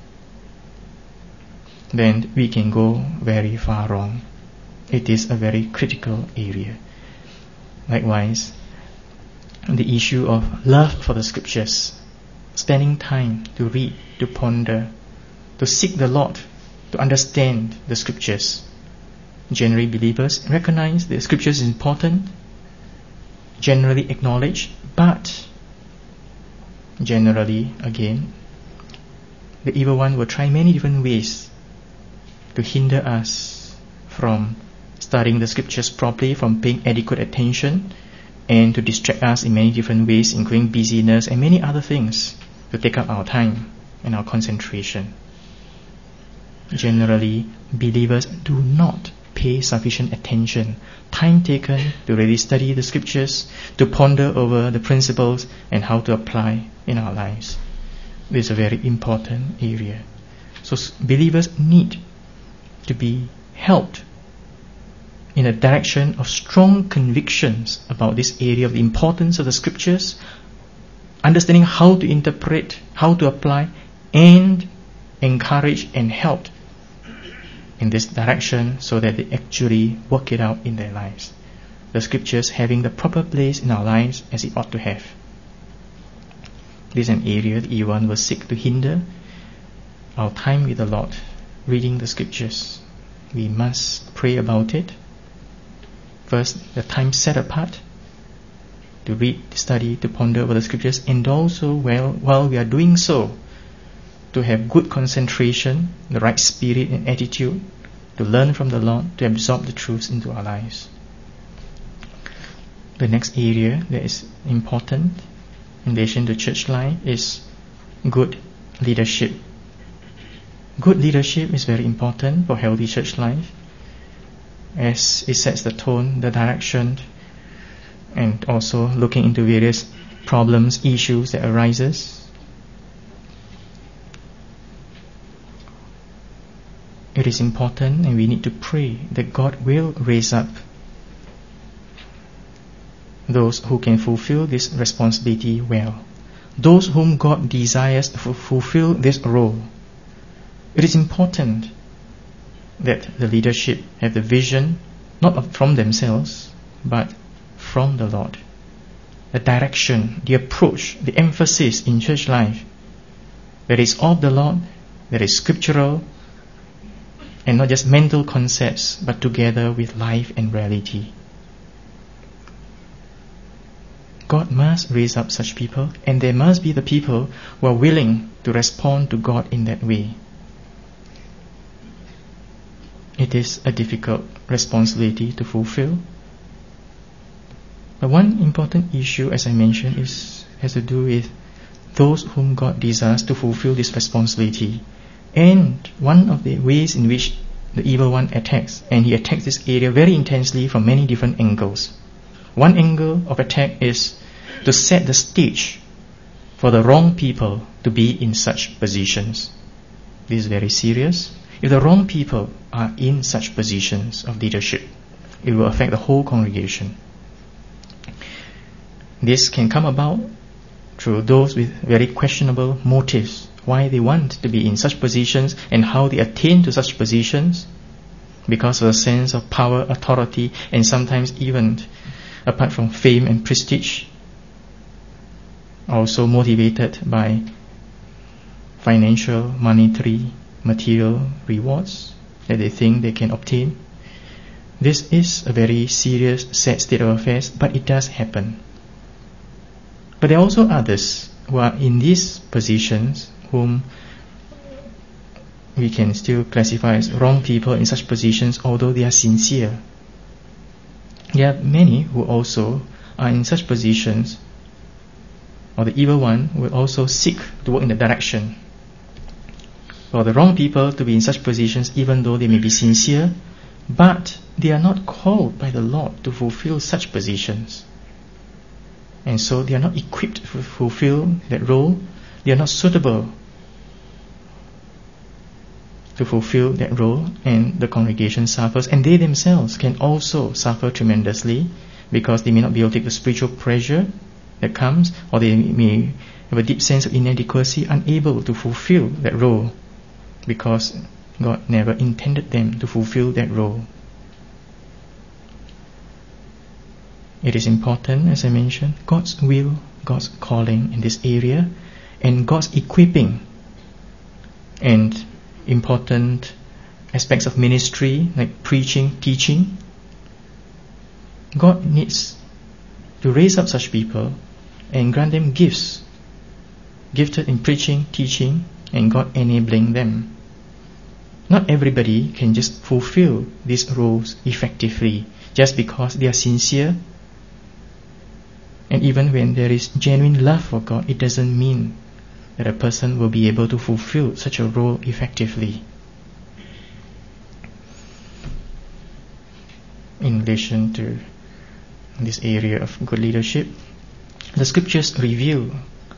then we can go very far wrong. It is a very critical area. Likewise, the issue of love for the scriptures, spending time to read, to ponder, to seek the Lord, to understand the scriptures. Generally, believers recognize the scriptures is important, generally acknowledge, but generally, again, the evil one will try many different ways to hinder us from studying the scriptures properly, from paying adequate attention, and to distract us in many different ways, including busyness and many other things, to take up our time and our concentration. Generally, believers do not pay sufficient attention, time taken to really study the scriptures, to ponder over the principles and how to apply in our lives. This is a very important area. So believers need to be helped in a direction of strong convictions about this area of the importance of the scriptures, understanding how to interpret, how to apply, and encourage and help in this direction so that they actually work it out in their lives. The scriptures having the proper place in our lives as it ought to have. This is an area the evil one will seek to hinder our time with the Lord, reading the scriptures. We must pray about it. First, the time set apart to read, study, to ponder over the scriptures, and also while we are doing so, to have good concentration, the right spirit and attitude, to learn from the Lord, to absorb the truths into our lives. The next area that is important in relation to church life is good leadership. Good leadership is very important for healthy church life, as it sets the tone, the direction, and also looking into various problems, issues that arises. It is important, and we need to pray that God will raise up those who can fulfill this responsibility well, those whom God desires to fulfill this role. It is important that the leadership have the vision, not from themselves, but from the Lord. The direction, the approach, the emphasis in church life that is of the Lord, that is scriptural, and not just mental concepts, but together with life and reality. God must raise up such people, and there must be the people who are willing to respond to God in that way. It is a difficult responsibility to fulfill. But one important issue, as I mentioned, has to do with those whom God desires to fulfill this responsibility. And one of the ways in which the evil one attacks, and he attacks this area very intensely from many different angles. One angle of attack is to set the stage for the wrong people to be in such positions. This is very serious. If the wrong people are in such positions of leadership, it will affect the whole congregation. This can come about through those with very questionable motives, why they want to be in such positions and how they attain to such positions, because of a sense of power, authority, and sometimes even apart from fame and prestige, also motivated by financial, monetary, material rewards that they think they can obtain. This is a very serious, sad state of affairs, but it does happen. But there are also others who are in these positions whom we can still classify as wrong people in such positions, although they are sincere. There are many who also are in such positions, or the evil one will also seek to work in that direction. For the wrong people to be in such positions, even though they may be sincere, but they are not called by the Lord to fulfill such positions. And so they are not equipped to fulfill that role. They are not suitable to fulfill that role, and the congregation suffers, and they themselves can also suffer tremendously because they may not be able to take the spiritual pressure that comes, or they may have a deep sense of inadequacy, unable to fulfill that role because God never intended them to fulfill that role. It is important, as I mentioned, God's will, God's calling in this area, and God's equipping, and important aspects of ministry like preaching, teaching. God needs to raise up such people and grant them gifts, gifted in preaching, teaching, and God enabling them. Not everybody can just fulfill these roles effectively just because they are sincere. And even when there is genuine love for God, it doesn't mean that a person will be able to fulfill such a role effectively. In relation to this area of good leadership, the scriptures reveal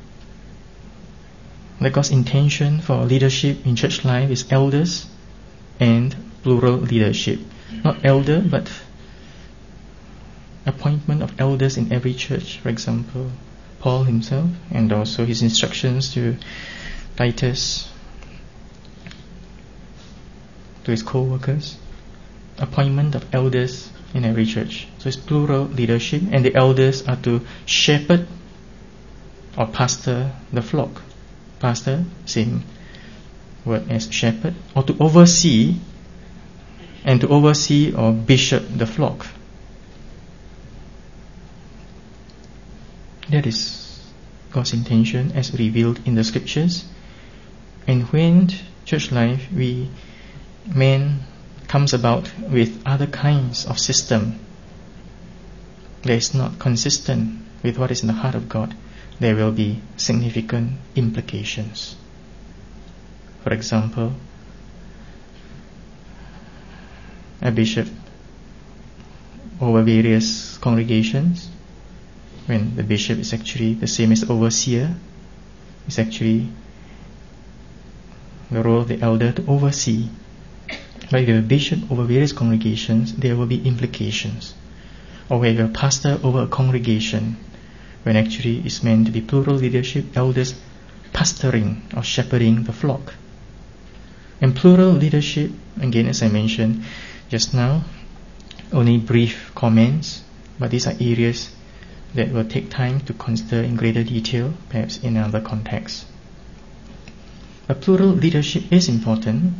that God's intention for leadership in church life is elders and plural leadership. Not elder, but appointment of elders in every church. For example, Paul himself, and also his instructions to Titus, to his co-workers. Appointment of elders in every church. So it's plural leadership, and the elders are to shepherd or pastor the flock. Pastor, same word as shepherd, or to oversee, and to oversee or bishop the flock. That is God's intention as revealed in the scriptures. And when church life, man comes about with other kinds of system that is not consistent with what is in the heart of God, there will be significant implications. For example, a bishop over various congregations, when the bishop is actually the same as the overseer, is actually the role of the elder to oversee. But if you have a bishop over various congregations, there will be implications. Or where you have a pastor over a congregation, when actually it's meant to be plural leadership, elders pastoring or shepherding the flock. And plural leadership, again, as I mentioned just now, only brief comments, but these are areas that will take time to consider in greater detail, perhaps in another context. But plural leadership is important,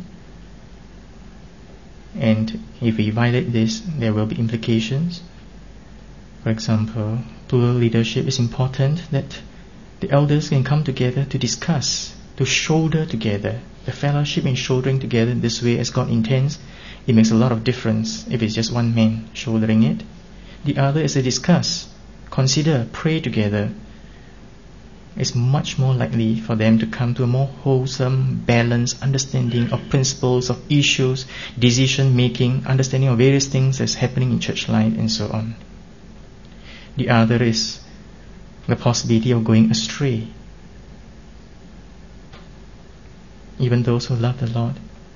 and if we violate this, there will be implications. For example, plural leadership is important that the elders can come together to discuss, to shoulder together. The fellowship in shouldering together in this way as God intends, it makes a lot of difference if it's just one man shouldering it. The other is to discuss, consider, pray together. It's much more likely for them to come to a more wholesome, balanced understanding of principles, of issues, decision making, understanding of various things that's happening in church life, and so on. The other is the possibility of going astray. Even those who love the Lord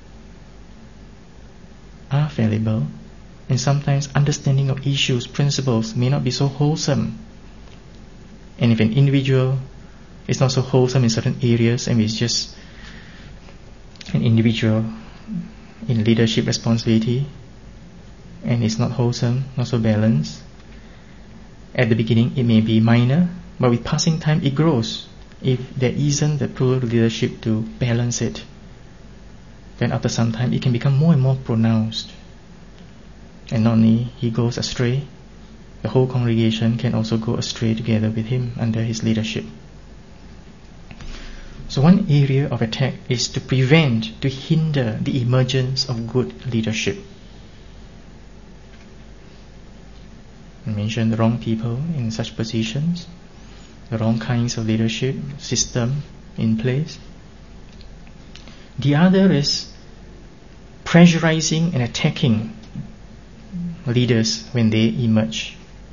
are fallible, and sometimes understanding of issues, principles may not be so wholesome. And if an individual It's not so wholesome in certain areas, and it's just an individual in leadership responsibility, and it's not wholesome, not so balanced. At the beginning it may be minor, but with passing time it grows. If there isn't the true leadership to balance it, then after some time it can become more and more pronounced. And not only he goes astray, the whole congregation can also go astray together with him under his leadership. So one area of attack is to prevent, to hinder the emergence of good leadership. I mentioned the wrong people in such positions, the wrong kinds of leadership system in place. The other is pressurizing and attacking leaders when they emerge.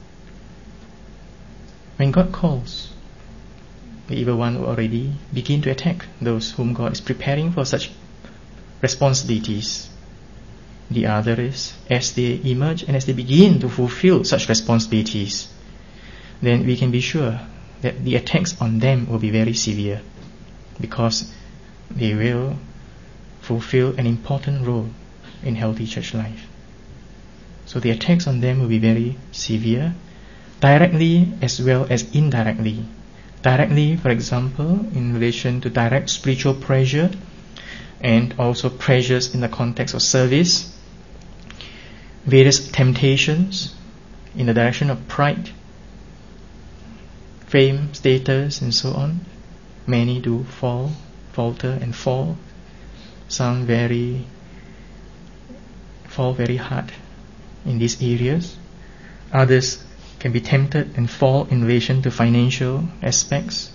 When God calls, the evil one will already begin to attack those whom God is preparing for such responsibilities. The other is, as they emerge and as they begin to fulfill such responsibilities, then we can be sure that the attacks on them will be very severe, because they will fulfill an important role in healthy church life. So the attacks on them will be very severe, directly as well as indirectly. Directly, for example, in relation to direct spiritual pressure, and also pressures in the context of service, various temptations in the direction of pride, fame, status, and so on. Many do falter and fall. Some fall very hard in these areas. Others can be tempted and fall in relation to financial aspects,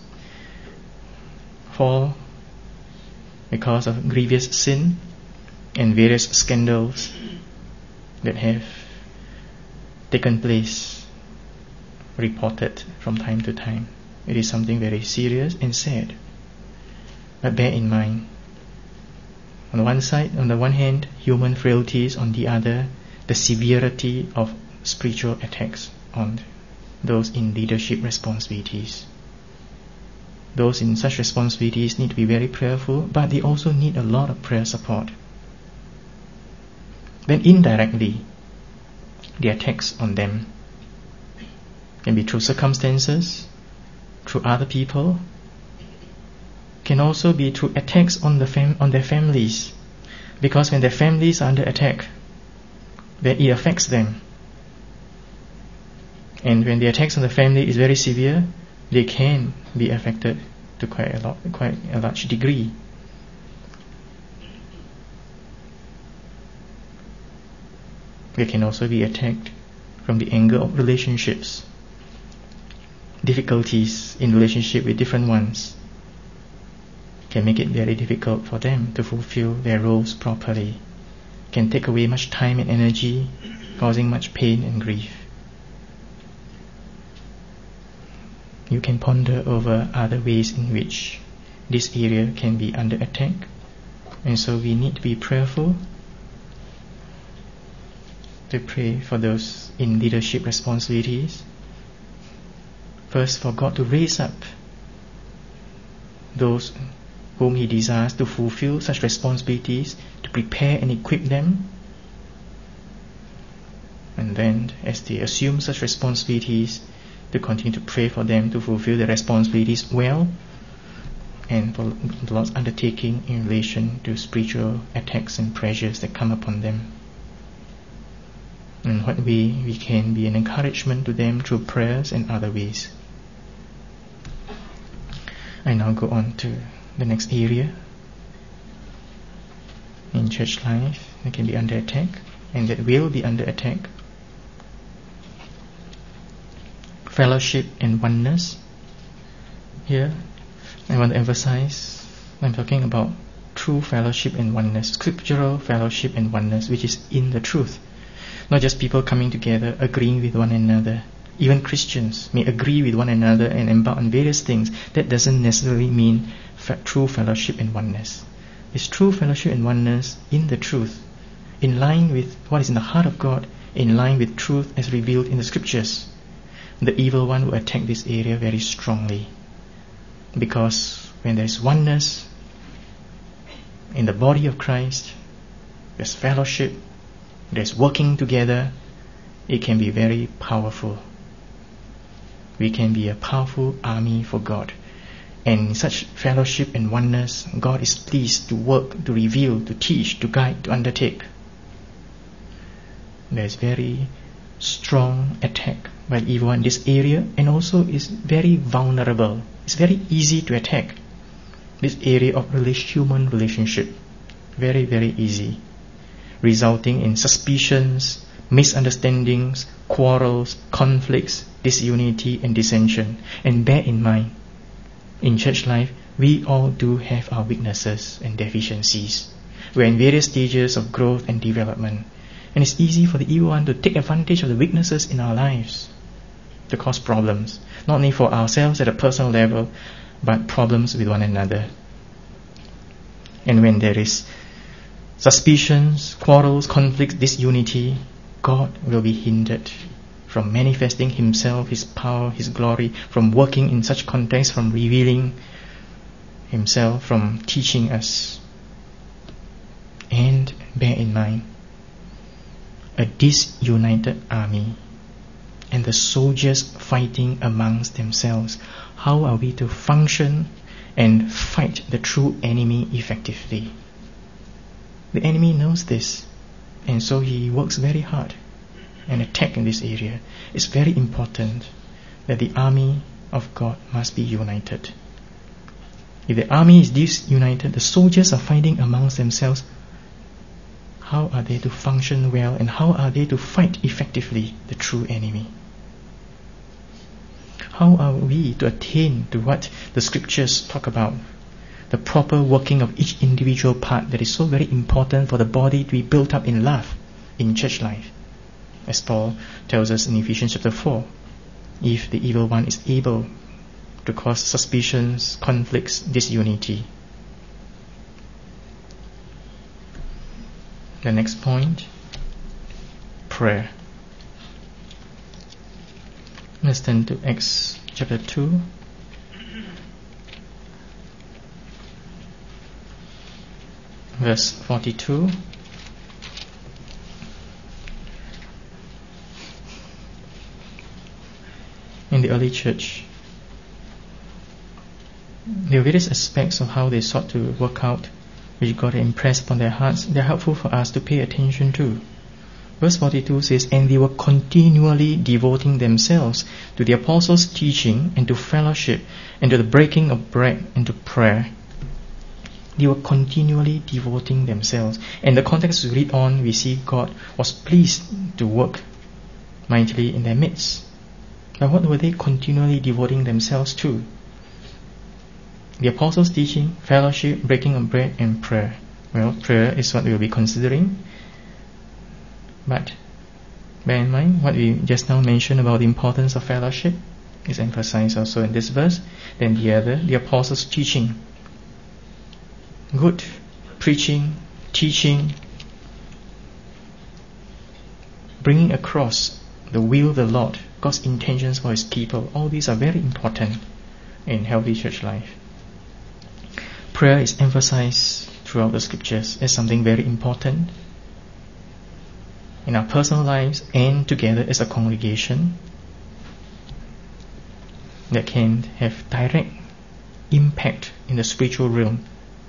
fall because of grievous sin and various scandals that have taken place, reported from time to time. It is something very serious and sad. But bear in mind, on the one hand, human frailties; on the other, the severity of spiritual attacks on those in leadership responsibilities. Those in such responsibilities need to be very prayerful, but they also need a lot of prayer support. Then indirectly, the attacks on them can be through circumstances, through other people, can also be through attacks on their families, because when their families are under attack, then it affects them. And when the attacks on the family is very severe, they can be affected to quite a large degree. They can also be attacked from the angle of relationships. Difficulties in relationship with different ones can make it very difficult for them to fulfill their roles properly, can take away much time and energy, causing much pain and grief. You can ponder over other ways in which this area can be under attack, and so we need to be prayerful, to pray for those in leadership responsibilities. First, for God to raise up those whom He desires to fulfill such responsibilities, to prepare and equip them. And then, as they assume such responsibilities, to continue to pray for them to fulfill their responsibilities well, and for the Lord's undertaking in relation to spiritual attacks and pressures that come upon them. In what way we can be an encouragement to them through prayers and other ways. I now go on to the next area. In church life, that can be under attack, and that will be under attack. Fellowship and oneness. Here, I want to emphasize, I'm talking about true fellowship and oneness, scriptural fellowship and oneness, which is in the truth. Not just people coming together, agreeing with one another. Even Christians may agree with one another and embark on various things. That doesn't necessarily mean true fellowship and oneness. It's true fellowship and oneness in the truth, in line with what is in the heart of God, in line with truth as revealed in the scriptures. The evil one will attack this area very strongly. Because when there is oneness in the body of Christ, there's fellowship, there's working together, it can be very powerful. We can be a powerful army for God. And in such fellowship and oneness, God is pleased to work, to reveal, to teach, to guide, to undertake. There's very strong attack by evil in this area, and also is very vulnerable. It's very easy to attack this area of human relationship. Very, very easy. Resulting in suspicions, misunderstandings, quarrels, conflicts, disunity and dissension. And bear in mind, in church life, we all do have our weaknesses and deficiencies. We're in various stages of growth and development. And it's easy for the evil one to take advantage of the weaknesses in our lives to cause problems, not only for ourselves at a personal level, but problems with one another. And when there is suspicions, quarrels, conflicts, disunity, God will be hindered from manifesting Himself, His power, His glory, from working in such context, from revealing Himself, from teaching us. And bear in mind, a disunited army and the soldiers fighting amongst themselves, how are we to function and fight the true enemy effectively? The enemy knows this, and so he works very hard and attack in this area. It's very important that the army of God must be united. If the army is disunited, the soldiers are fighting amongst themselves, how are they to function well, and how are they to fight effectively the true enemy? How are we to attain to what the scriptures talk about? The proper working of each individual part that is so very important for the body to be built up in love in church life. As Paul tells us in Ephesians chapter 4, if the evil one is able to cause suspicions, conflicts, disunity. The next point, prayer. Let's turn to Acts chapter 2. Verse 42. In the early church, there are various aspects of how they sought to work out, which God had impressed upon their hearts. They are helpful for us to pay attention to. Verse 42 says, "And they were continually devoting themselves to the apostles' teaching and to fellowship and to the breaking of bread and to prayer." They were continually devoting themselves. And the context we read on, we see God was pleased to work mightily in their midst. But what were they continually devoting themselves to? The apostles' teaching, fellowship, breaking of bread, and prayer. Well, prayer is what we will be considering. But bear in mind what we just now mentioned about the importance of fellowship is emphasized also in this verse. Then the apostles' teaching. Good preaching, teaching, bringing across the will of the Lord, God's intentions for His people. All these are very important in healthy church life. Prayer is emphasized throughout the scriptures as something very important in our personal lives and together as a congregation that can have direct impact in the spiritual realm,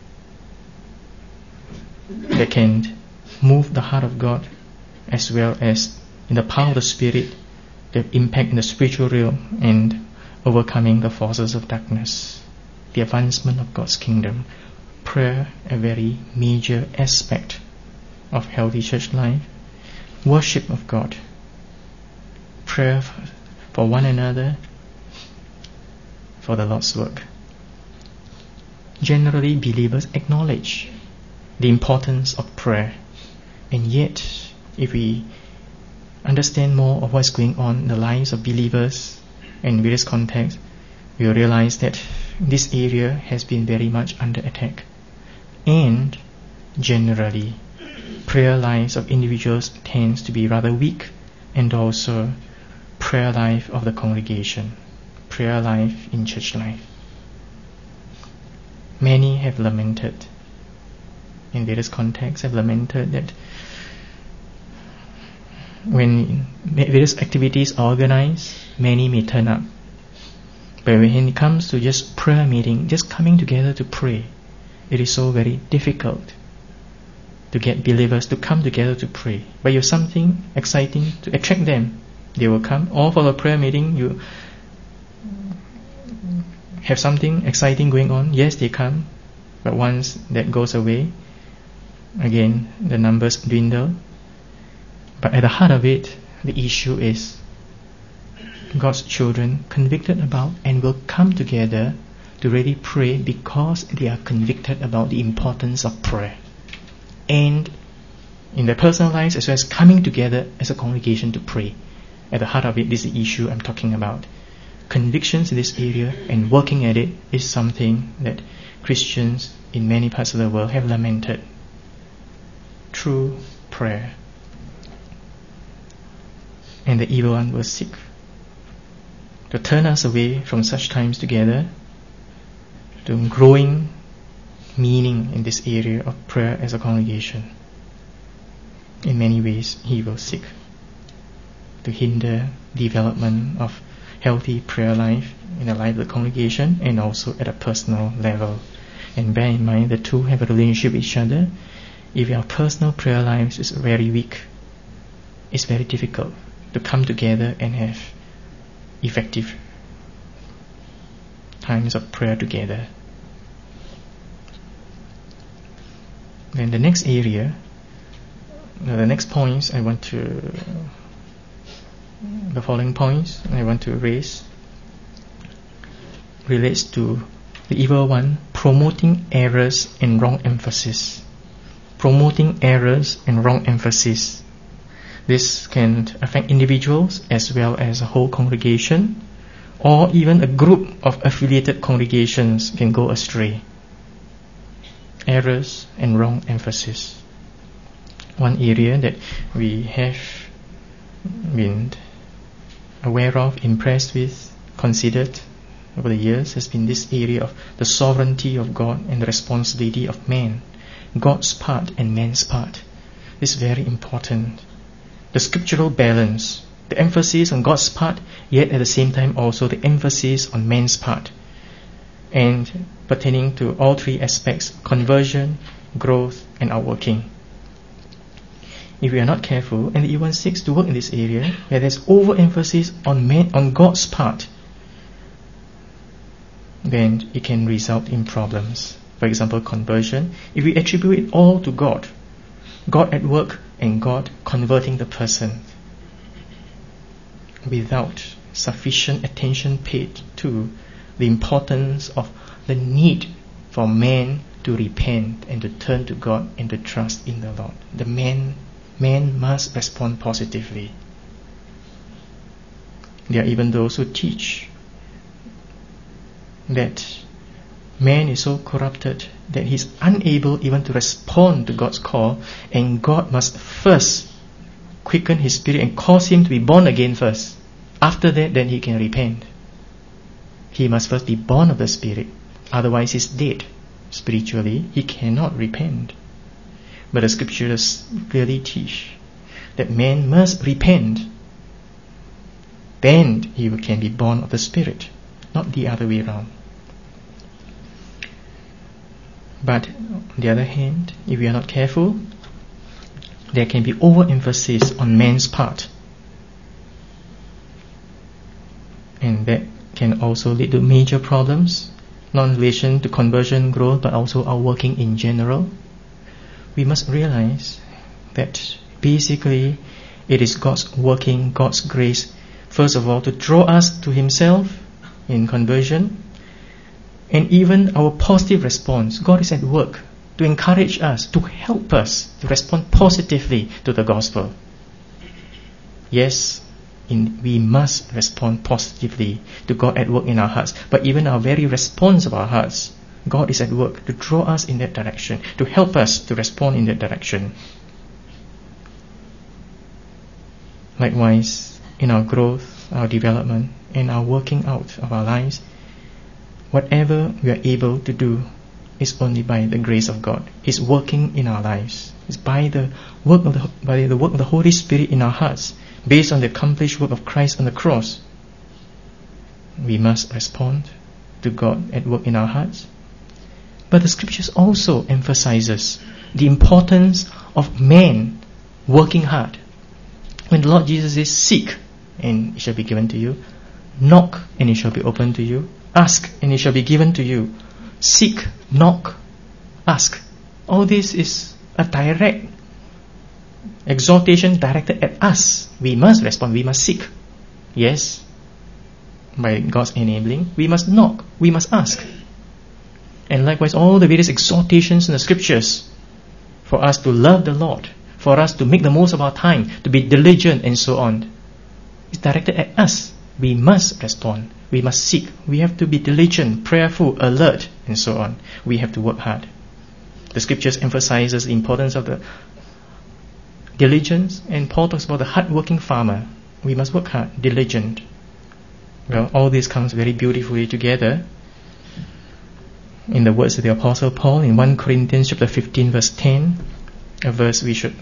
that can move the heart of God as well as in the power of the Spirit, the impact in the spiritual realm and overcoming the forces of darkness, the advancement of God's kingdom. Prayer, a very major aspect of healthy church life. Worship of God. Prayer for one another, for the Lord's work. Generally, believers acknowledge the importance of prayer, and yet, if we understand more of what's going on in the lives of believers in various contexts, we will realize that this area has been very much under attack. And generally, prayer lives of individuals tends to be rather weak, and also prayer life of the congregation, prayer life in church life. Many have lamented, in various contexts, have lamented that when various activities are organized, many may turn up. But when it comes to just prayer meeting, just coming together to pray, it is so very difficult to get believers to come together to pray. But you have something exciting to attract them, they will come. Or for a prayer meeting, you have something exciting going on, yes, they come. But once that goes away, again, the numbers dwindle. But at the heart of it, the issue is God's children convicted about and will come together to really pray because they are convicted about the importance of prayer. And in their personal lives, as well as coming together as a congregation to pray. At the heart of it is the issue I'm talking about. Convictions in this area and working at it is something that Christians in many parts of the world have lamented. True prayer. And the evil one will seek to turn us away from such times together to growing meaning in this area of prayer as a congregation. In many ways, he will seek to hinder development of healthy prayer life in the life of the congregation and also at a personal level. And bear in mind, the two have a relationship with each other. If our personal prayer lives is very weak, it's very difficult to come together and have effective times of prayer together. Then the next area, the next points I want to, the following points I want to raise relates to the evil one promoting errors and wrong emphasis. Promoting errors and wrong emphasis. This can affect individuals as well as a whole congregation, or even a group of affiliated congregations can go astray. Errors and wrong emphasis. One area that we have been aware of, impressed with, considered over the years has been this area of the sovereignty of God and the responsibility of man. God's part and man's part. This is very important. The scriptural balance, the emphasis on God's part, yet at the same time also the emphasis on man's part. And pertaining to all three aspects, conversion, growth, and outworking. If we are not careful, and the E1 seeks to work in this area, where there's overemphasis on God's part, then it can result in problems. For example, conversion. If we attribute it all to God, God at work and God converting the person, without sufficient attention paid to the importance of the need for man to repent and to turn to God and to trust in the Lord. The man must respond positively. There are even those who teach that man is so corrupted that he's unable even to respond to God's call, and God must first quicken his spirit and cause him to be born again first. After that, then he can repent. He must first be born of the Spirit, otherwise he's dead spiritually. He cannot repent. But the scriptures clearly teach that man must repent, then he can be born of the Spirit, not the other way around. But on the other hand, if we are not careful, there can be overemphasis on man's part, and that can also lead to major problems, not in relation to conversion, growth, but also our working in general. We must realize that basically it is God's working, God's grace, first of all, to draw us to Himself in conversion, and even our positive response. God is at work to encourage us, to help us to respond positively to the gospel. Yes, we must respond positively to God at work in our hearts, but even our very response of our hearts, God is at work to draw us in that direction, to help us to respond in that direction. Likewise, in our growth, our development, and our working out of our lives, whatever we are able to do is only by the grace of God. He's working in our lives. It's by the work of the Holy Spirit in our hearts, based on the accomplished work of Christ on the cross. We must respond to God at work in our hearts. But the scriptures also emphasizes the importance of man working hard. When the Lord Jesus says, seek and it shall be given to you, knock and it shall be opened to you, ask and it shall be given to you, seek, knock, ask. All this is a direct exhortation directed at us. We must respond, we must seek. Yes, by God's enabling, we must knock, we must ask. And likewise, all the various exhortations in the scriptures for us to love the Lord, for us to make the most of our time, to be diligent and so on, is directed at us. We must respond, we must seek, we have to be diligent, prayerful, alert, and so on. We have to work hard. The scriptures emphasizes the importance of the diligence, and Paul talks about the hard-working farmer. We must work hard, diligent. Well, all this comes very beautifully together in the words of the Apostle Paul in 1 Corinthians chapter 15 verse 10, a verse we should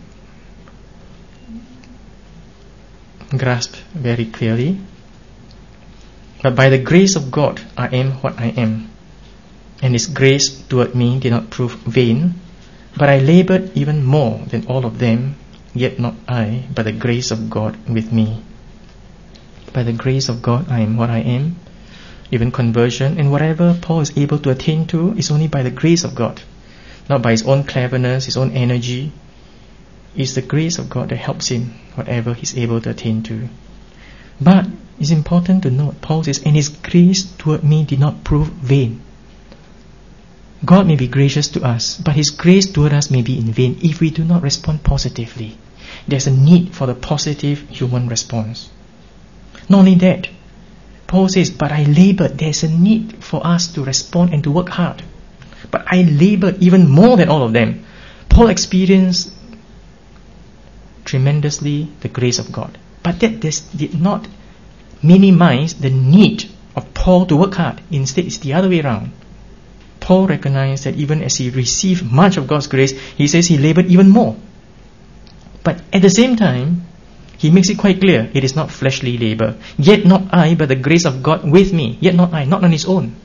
grasp very clearly. But by the grace of God I am what I am, and His grace toward me did not prove vain, but I labored even more than all of them, yet not I, but the grace of God with me. By the grace of God I am what I am. Even conversion and whatever Paul is able to attain to is only by the grace of God, not by his own cleverness, his own energy. It's the grace of God that helps him, whatever he's able to attain to. But it's important to note, Paul says, and His grace toward me did not prove vain. God may be gracious to us, but His grace toward us may be in vain if we do not respond positively. There's a need for the positive human response. Not only that, Paul says, but I labored. There's a need for us to respond and to work hard. But I labored even more than all of them. Paul experienced tremendously the grace of God. But that did not minimize the need of Paul to work hard. Instead, it's the other way around. Paul recognized that even as he received much of God's grace, he says he labored even more. But at the same time, he makes it quite clear, it is not fleshly labor. Yet not I, but the grace of God with me. Yet not I, not on his own.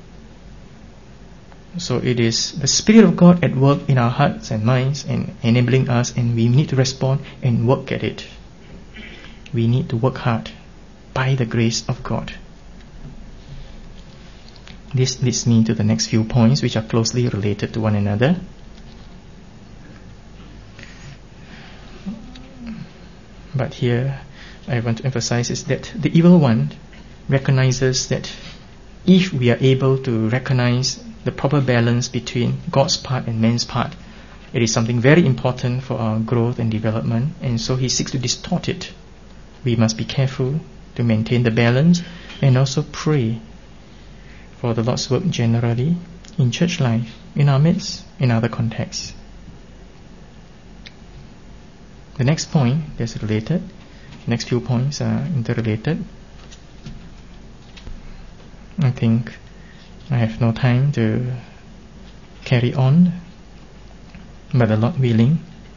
So it is the Spirit of God at work in our hearts and minds and enabling us, and we need to respond and work at it. We need to work hard by the grace of God. This leads me to the next few points, which are closely related to one another. But here I want to emphasize is that the evil one recognizes that if we are able to recognize the proper balance between God's part and man's part, it is something very important for our growth and development, and so he seeks to distort it. We must be careful to maintain the balance and also pray for the Lord's work generally in church life, in our midst, in other contexts. The next point is related. Next few points are interrelated. I think I have no time to carry on, but the Lord willing,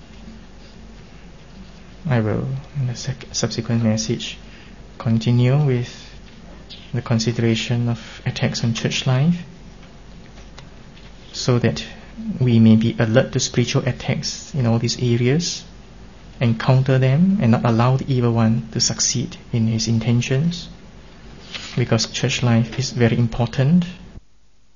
I will in the subsequent message continue with the consideration of attacks on church life, so that we may be alert to spiritual attacks in all these areas and counter them and not allow the evil one to succeed in his intentions, because church life is very important